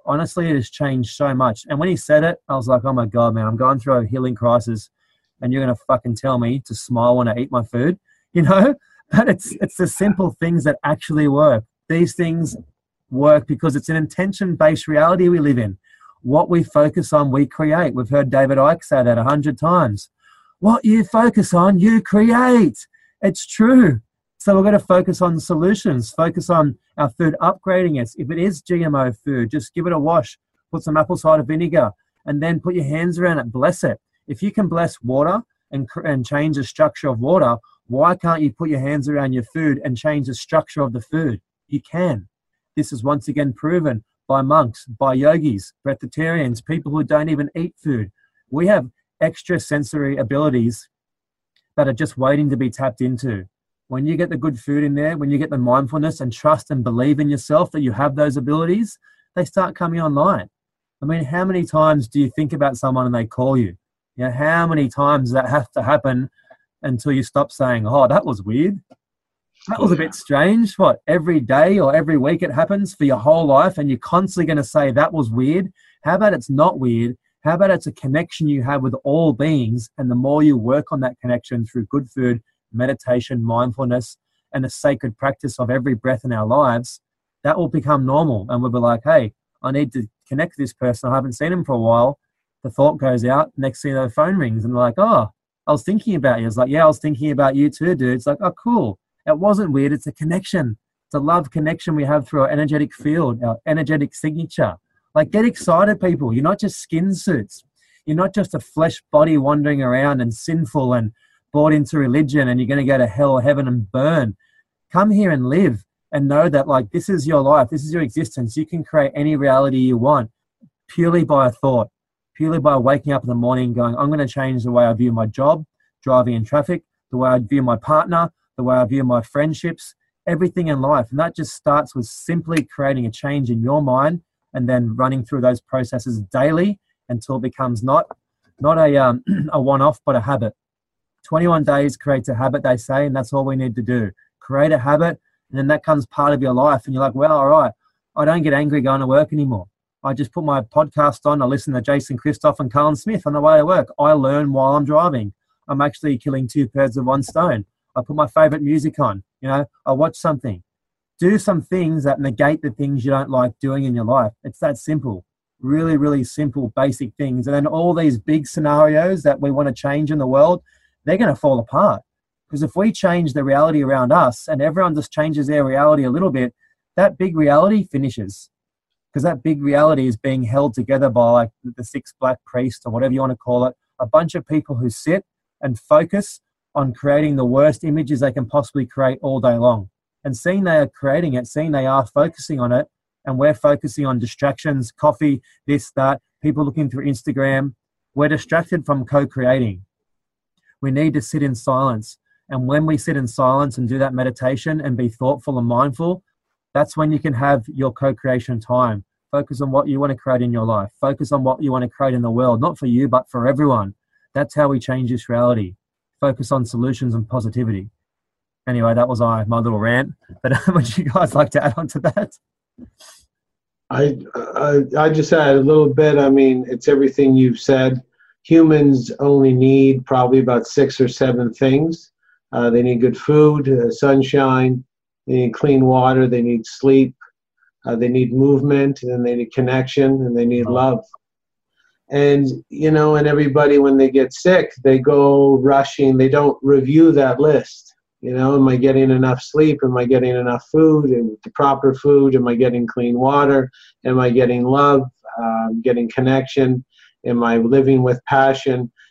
it has changed so much. And when he said it, I was like, oh my God, man, I'm going through a healing crisis, and you're going to fucking tell me to smile when I eat my food, you know? But it's the simple things that actually work. These things work because it's an intention-based reality we live in. What we focus on, we create. We've heard David Icke say that 100 times. What you focus on, you create. It's true. So we're going to focus on solutions, focus on our food, upgrading it. If it is GMO food, just give it a wash, put some apple cider vinegar, and then put your hands around it, bless it. If you can bless water and change the structure of water, why can't you put your hands around your food and change the structure of the food? You can. This is once again proven by monks, by yogis, breatharians, people who don't even eat food. We have extra sensory abilities that are just waiting to be tapped into. When you get the good food in there, when you get the mindfulness and trust and believe in yourself that you have those abilities, they start coming online. I mean, how many times do you think about someone and they call you? You know, how many times does that have to happen until you stop saying, oh, that was weird? That was a bit strange. What, every day or every week it happens for your whole life, and you're constantly going to say that was weird? How about it's not weird? How about it's a connection you have with all beings, and the more you work on that connection through good food, meditation, mindfulness, and the sacred practice of every breath in our lives, that will become normal. And we'll be like, hey, I need to connect with this person. I haven't seen him for a while. The thought goes out. Next thing, the phone rings, and they're like, oh, I was thinking about you. It's like, yeah, I was thinking about you too, dude. It's like, oh, cool. It wasn't weird. It's a connection. It's a love connection we have through our energetic field, our energetic signature. Like, get excited, people. You're not just skin suits. You're not just a flesh body wandering around and sinful and bought into religion and you're going to go to hell or heaven and burn. Come here and live and know that, like, this is your life. This is your existence. You can create any reality you want purely by a thought, purely by waking up in the morning going, I'm going to change the way I view my job, driving in traffic, the way I view my partner, the way I view my friendships, everything in life. And that just starts with simply creating a change in your mind and then running through those processes daily until it becomes not a one-off, but a habit. 21 days creates a habit, they say, and that's all we need to do. Create a habit, and then that becomes part of your life. And you're like, well, all right, I don't get angry going to work anymore. I just put my podcast on. I listen to Jason Christoph and Colin Smith on the way to work. I learn while I'm driving. I'm actually killing two birds with one stone. I put my favorite music on. You know, I watch something. Do some things that negate the things you don't like doing in your life. It's that simple. Really, really simple, basic things. And then all these big scenarios that we want to change in the world, they're going to fall apart. Because if we change the reality around us and everyone just changes their reality a little bit, that big reality finishes. Because that big reality is being held together by, like, the six black priests or whatever you want to call it, a bunch of people who sit and focus on creating the worst images they can possibly create all day long. And seeing they are creating it, seeing they are focusing on it, and we're focusing on distractions, coffee, this, that, people looking through Instagram, we're distracted from co-creating. We need to sit in silence. And when we sit in silence and do that meditation and be thoughtful and mindful, that's when you can have your co-creation time. Focus on what you want to create in your life. Focus on what you want to create in the world, not for you, but for everyone. That's how we change this reality. Focus on solutions and positivity. Anyway, that was my little rant. But would you guys like to add on to that? I just add a little bit. I mean, it's everything you've said. Humans only need probably about 6 or 7 things. They need good food, sunshine, they need clean water, they need sleep, they need movement, and they need connection, and they need love. And, you know, and everybody, when they get sick, they go rushing. They don't review that list. You know, am I getting enough sleep? Am I getting enough food and the proper food? Am I getting clean water? Am I getting love? Getting connection? Am I living with passion?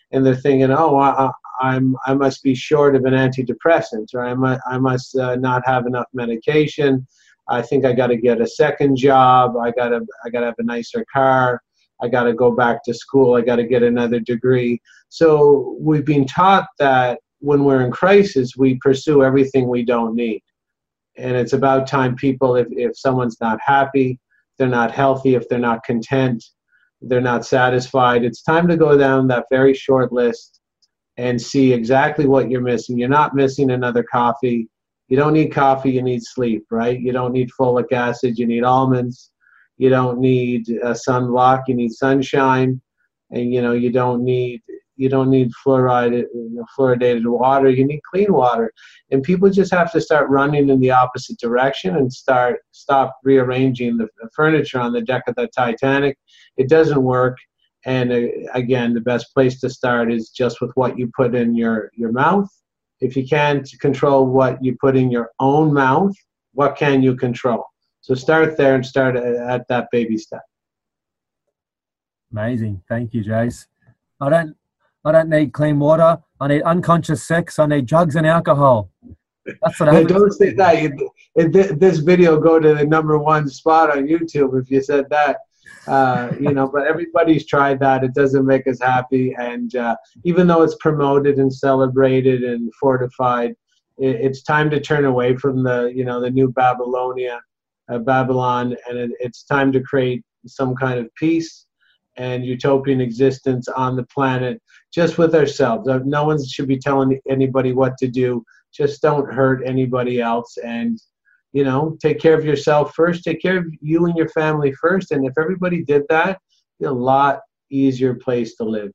and they're thinking, oh, I must be short of an antidepressant, or I must not have enough medication. I think I got to get a second job. I got to have a nicer car. I got to go back to school. I got to get another degree. So we've been taught that when we're in crisis, we pursue everything we don't need. And it's about time people, if someone's not happy, they're not healthy, if they're not content, they're not satisfied, it's time to go down that very short list and see exactly what you're missing. You're not missing another coffee. You don't need coffee, you need sleep, right? You don't need folic acid, you need almonds. You don't need sunblock, you need sunshine. And you don't need fluoridated water, you need clean water. And people just have to start running in the opposite direction and stop rearranging the furniture on the deck of the Titanic. It doesn't work. And again, the best place to start is just with what you put in your mouth. If you can't control what you put in your own mouth, what can you control? So start there and start at that baby step. Amazing. Thank you, Jace. I don't need clean water. I need unconscious sex. I need drugs and alcohol. That's what I don't say that. This video go to the #1 spot on YouTube if you said that. But everybody's tried that. It doesn't make us happy. And even though it's promoted and celebrated and fortified, it's time to turn away from the new Babylon, and it's time to create some kind of peace and utopian existence on the planet just with ourselves. No one should be telling anybody what to do. Just don't hurt anybody else, and take care of yourself first. Take care of you and your family first. And if everybody did that, it'd be a lot easier place to live.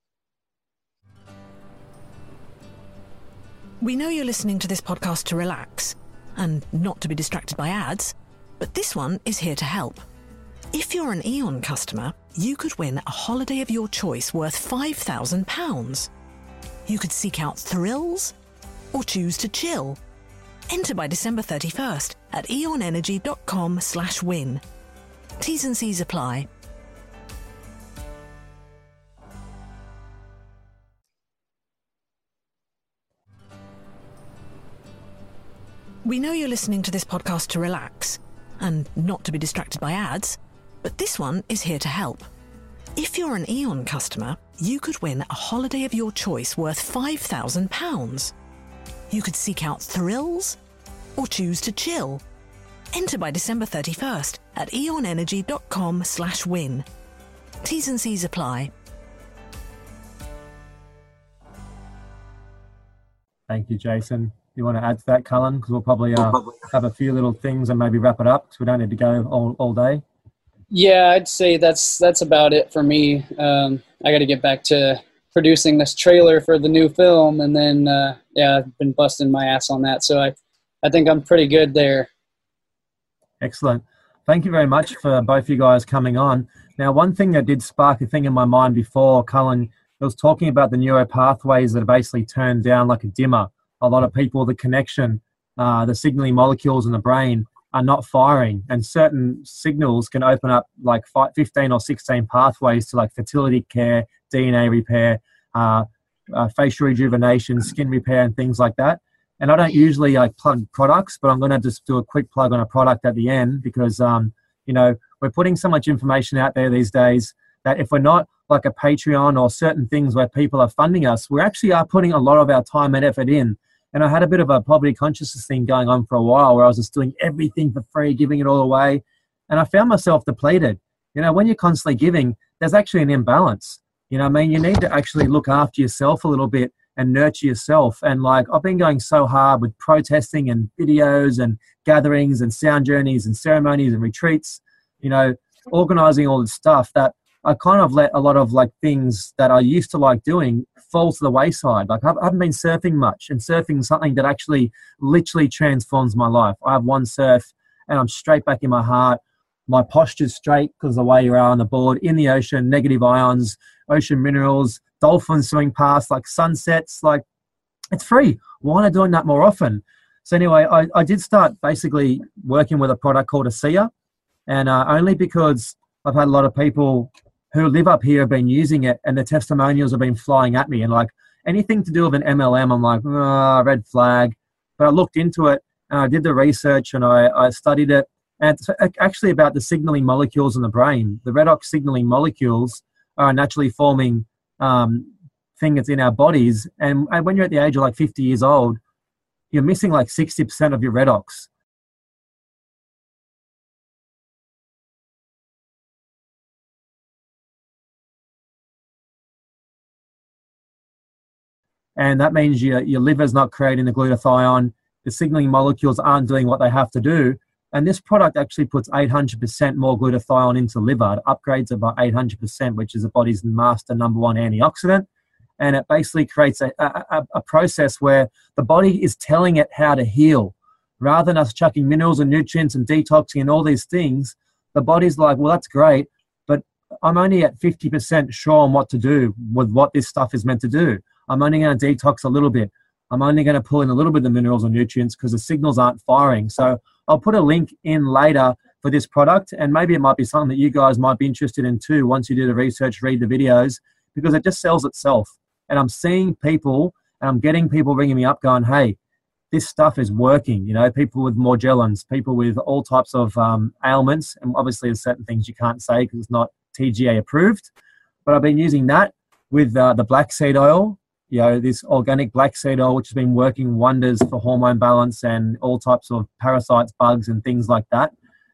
We know you're listening to this podcast to relax and not to be distracted by ads, but this one is here to help. If you're an Eon customer, you could win a holiday of your choice worth £5,000. You could seek out thrills or choose to chill. Enter by December 31st at eonenergy.com/win. T's and C's apply. We know you're listening to this podcast to relax and not to be distracted by ads, but this one is here to help. If you're an Eon customer, you could win a holiday of your choice worth £5,000. You could seek out thrills or choose to chill. Enter by December 31st at eonenergy.com/win. T's and C's apply. Thank you, Jason. You want to add to that, Cullen? Because we'll probably have a few little things and maybe wrap it up because we don't need to go all day. Yeah, I'd say that's about it for me. I got to get back to producing this trailer for the new film, and then I've been busting my ass on that, so I think I'm pretty good there. Excellent. Thank you very much for both you guys coming on. Now, one thing that did spark a thing in my mind before, Cullen, was talking about the neuro pathways that are basically turned down like a dimmer. A lot of people, the connection, the signaling molecules in the brain are not firing, and certain signals can open up like 15 or 16 pathways to like fertility care, DNA repair, facial rejuvenation, skin repair, and things like that. And I don't usually plug products, but I'm going to just do a quick plug on a product at the end because, we're putting so much information out there these days that if we're not like a Patreon or certain things where people are funding us, we actually are putting a lot of our time and effort in. And I had a bit of a poverty consciousness thing going on for a while where I was just doing everything for free, giving it all away. And I found myself depleted. When you're constantly giving, there's actually an imbalance. You need to actually look after yourself a little bit and nurture yourself. And I've been going so hard with protesting and videos and gatherings and sound journeys and ceremonies and retreats, organizing all this stuff that I kind of let a lot of things that I used to like doing fall to the wayside. I haven't been surfing much, and surfing is something that actually literally transforms my life. I have one surf and I'm straight back in my heart. My posture's straight because of the way you are on the board, in the ocean, negative ions, ocean minerals, dolphins swimming past, sunsets, it's free. Why not doing that more often? So anyway, I did start basically working with a product called ASEA, and only because I've had a lot of people who live up here have been using it, and the testimonials have been flying at me. And like anything to do with an MLM, I'm like, red flag. But I looked into it and I did the research and I studied it. And it's actually about the signaling molecules in the brain. The redox signaling molecules are a naturally forming thing that's in our bodies. And when you're at the age of like 50 years old, you're missing like 60% of your redox. And that means your liver's not creating the glutathione, the signaling molecules aren't doing what they have to do. And this product actually puts 800% more glutathione into the liver. It upgrades it by 800%, which is the body's master #1 antioxidant. And it basically creates a process where the body is telling it how to heal. Rather than us chucking minerals and nutrients and detoxing and all these things, the body's like, well, that's great, but I'm only at 50% sure on what to do with what this stuff is meant to do. I'm only going to detox a little bit. I'm only going to pull in a little bit of minerals and nutrients because the signals aren't firing. So I'll put a link in later for this product, and maybe it might be something that you guys might be interested in too once you do the research, read the videos, because it just sells itself. And I'm seeing people, and I'm getting people ringing me up going, hey, this stuff is working. You know, people with Morgellons, people with all types of ailments. And obviously there's certain things you can't say because it's not TGA approved. But I've been using that with the black seed oil, you know, this organic black seed oil, which has been working wonders for hormone balance and all types of parasites, bugs, and things like that.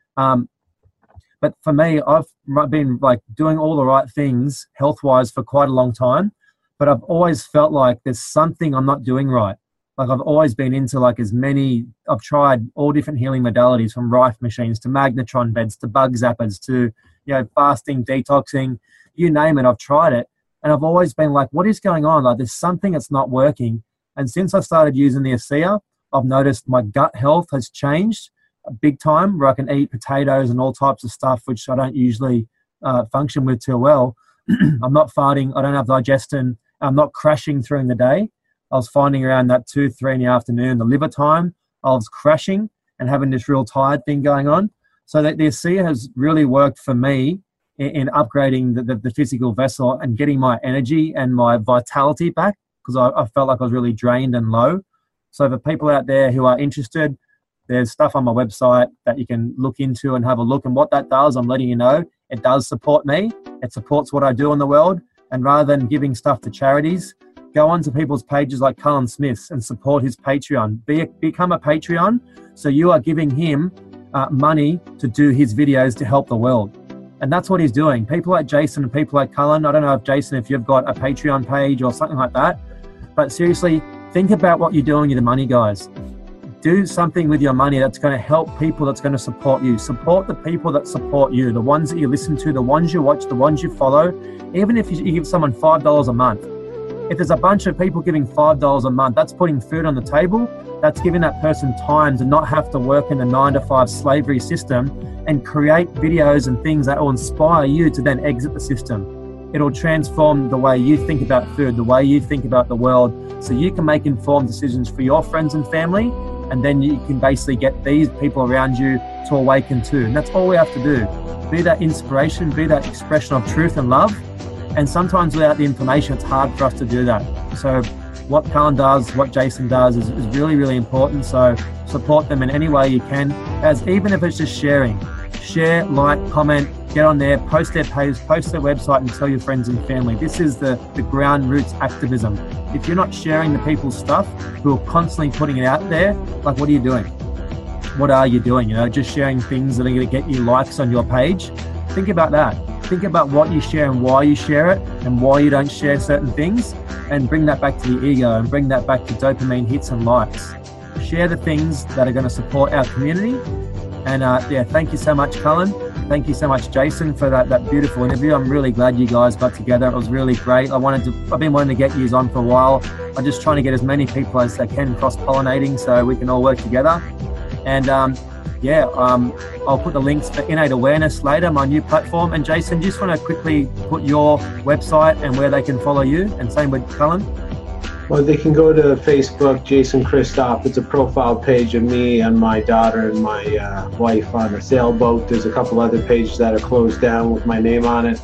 But for me, I've been like doing all the right things health-wise for quite a long time, but I've always felt like there's something I'm not doing right. Like I've always been into like I've tried all different healing modalities, from Rife machines to magnetron beds to bug zappers to, you know, fasting, detoxing, you name it, I've tried it. And I've always been like, what is going on? Like there's something that's not working. And since I started using the ASEA, I've noticed my gut health has changed big time, where I can eat potatoes and all types of stuff, which I don't usually function with too well. I'm not farting. I don't have digestion. I'm not crashing during the day. I was finding around that 2-3 in the afternoon, the liver time, I was crashing and having this real tired thing going on. So that the ASEA has really worked for me in upgrading the physical vessel and getting my energy and my vitality back, because I felt like I was really drained and low. So for people out there who are interested, there's stuff on my website that you can look into and have a look. And what that does, I'm letting you know, it does support me. It supports what I do in the world. And rather than giving stuff to charities, go onto people's pages like Cullen Smith's and support his Patreon. Become a Patreon, so you are giving him money to do his videos to help the world. And that's what he's doing. People like Jason and people like Cullen, I don't know if Jason, if you've got a Patreon page or something like that, but seriously, think about what you're doing with the money, guys. Do something with your money that's going to help people, that's going to support you. Support the people that support you, the ones that you listen to, the ones you watch, the ones you follow. Even if you give someone $5 a month, if there's a bunch of people giving $5 a month, that's putting food on the table. That's giving that person time to not have to work in the 9-to-5 slavery system and create videos and things that will inspire you to then exit the system. It'll transform the way you think about food, the way you think about the world, so you can make informed decisions for your friends and family, and then you can basically get these people around you to awaken too. And that's all we have to do. Be that inspiration, be that expression of truth and love. And sometimes without the information, it's hard for us to do that. So what Cullen does, what Jason does is really, really important. So support them in any way you can, as even if it's just sharing. Share, like, comment, get on there, post their page, post their website, and tell your friends and family. This is the ground roots activism. If you're not sharing the people's stuff who are constantly putting it out there, like, what are you doing? What are you doing? You know, just sharing things that are going to get you likes on your page. Think about that. Think about what you share and why you share it and why you don't share certain things, and bring that back to the ego and bring that back to dopamine hits and likes. Share the things that are going to support our community. And yeah, thank you so much, Cullen. Thank you so much, Jason, for that beautiful interview. I'm really glad you guys got together. It was really great. I've been wanting to get you on for a while. I'm just trying to get as many people as I can cross-pollinating so we can all work together. And yeah, I'll put the links for Innate Awareness later, my new platform. And Jason, just want to quickly put your website and where they can follow you, and same with Cullen. Well, they can go to Facebook, Jason Christoph. It's a profile page of me and my daughter and my wife on a sailboat. There's a couple other pages that are closed down with my name on it.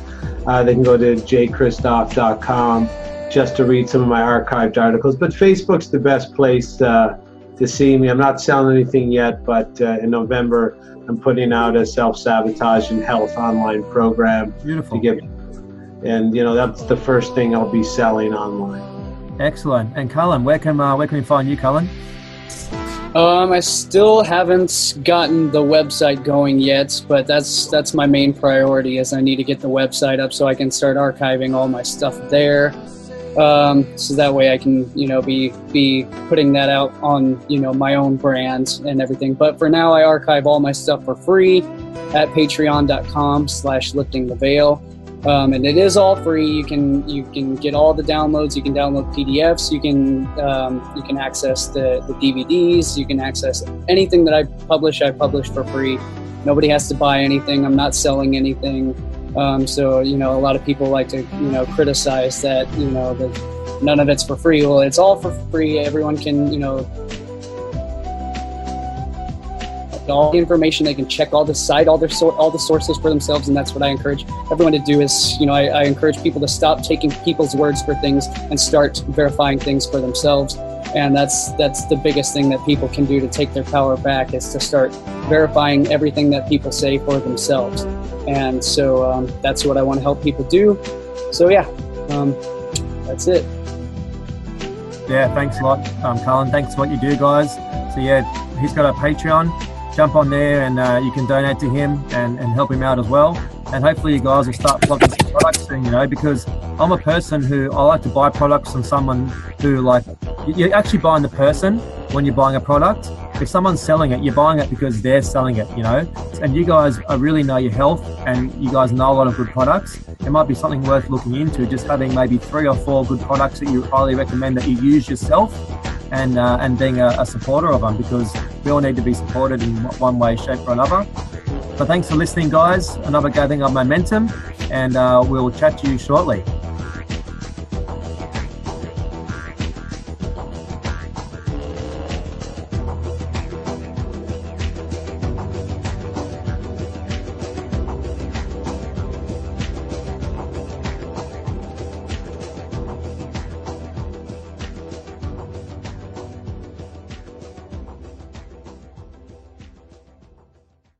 they can go to jchristoff.com just to read some of my archived articles. But Facebook's the best place to see me. I'm not selling anything yet, but in November, I'm putting out a self-sabotage and health online program. Beautiful. And that's the first thing I'll be selling online. Excellent. And Cullen, where can we find you, Cullen? I still haven't gotten the website going yet, but that's my main priority. Is I need to get the website up so I can start archiving all my stuff there. So that way I can, be putting that out on, my own brand and everything. But for now, I archive all my stuff for free at patreon.com/liftingtheveil. And it is all free. You can get all the downloads. You can download PDFs. You can access the DVDs. You can access anything that I publish for free. Nobody has to buy anything. I'm not selling anything. So, a lot of people like to, criticize that, that none of it's for free. Well, it's all for free. Everyone can, all the information, they can check all the sources for themselves. And that's what I encourage everyone to do is, I encourage people to stop taking people's words for things and start verifying things for themselves. And that's the biggest thing that people can do to take their power back, is to start verifying everything that people say for themselves. And so that's what I want to help people do. So that's it. Yeah, thanks a lot, Cullen. Thanks for what you do, guys. So he's got a Patreon. Jump on there and you can donate to him and help him out as well. And hopefully you guys will start plugging some products soon, because I'm a person who I like to buy products from someone who, you're actually buying the person when you're buying a product. If someone's selling it, you're buying it because they're selling it, And you guys really know your health, and you guys know a lot of good products. It might be something worth looking into, just having maybe 3 or 4 good products that you highly recommend that you use yourself, and being a supporter of them, because we all need to be supported in one way, shape or another. But thanks for listening, guys. Another gathering of momentum, and we'll chat to you shortly.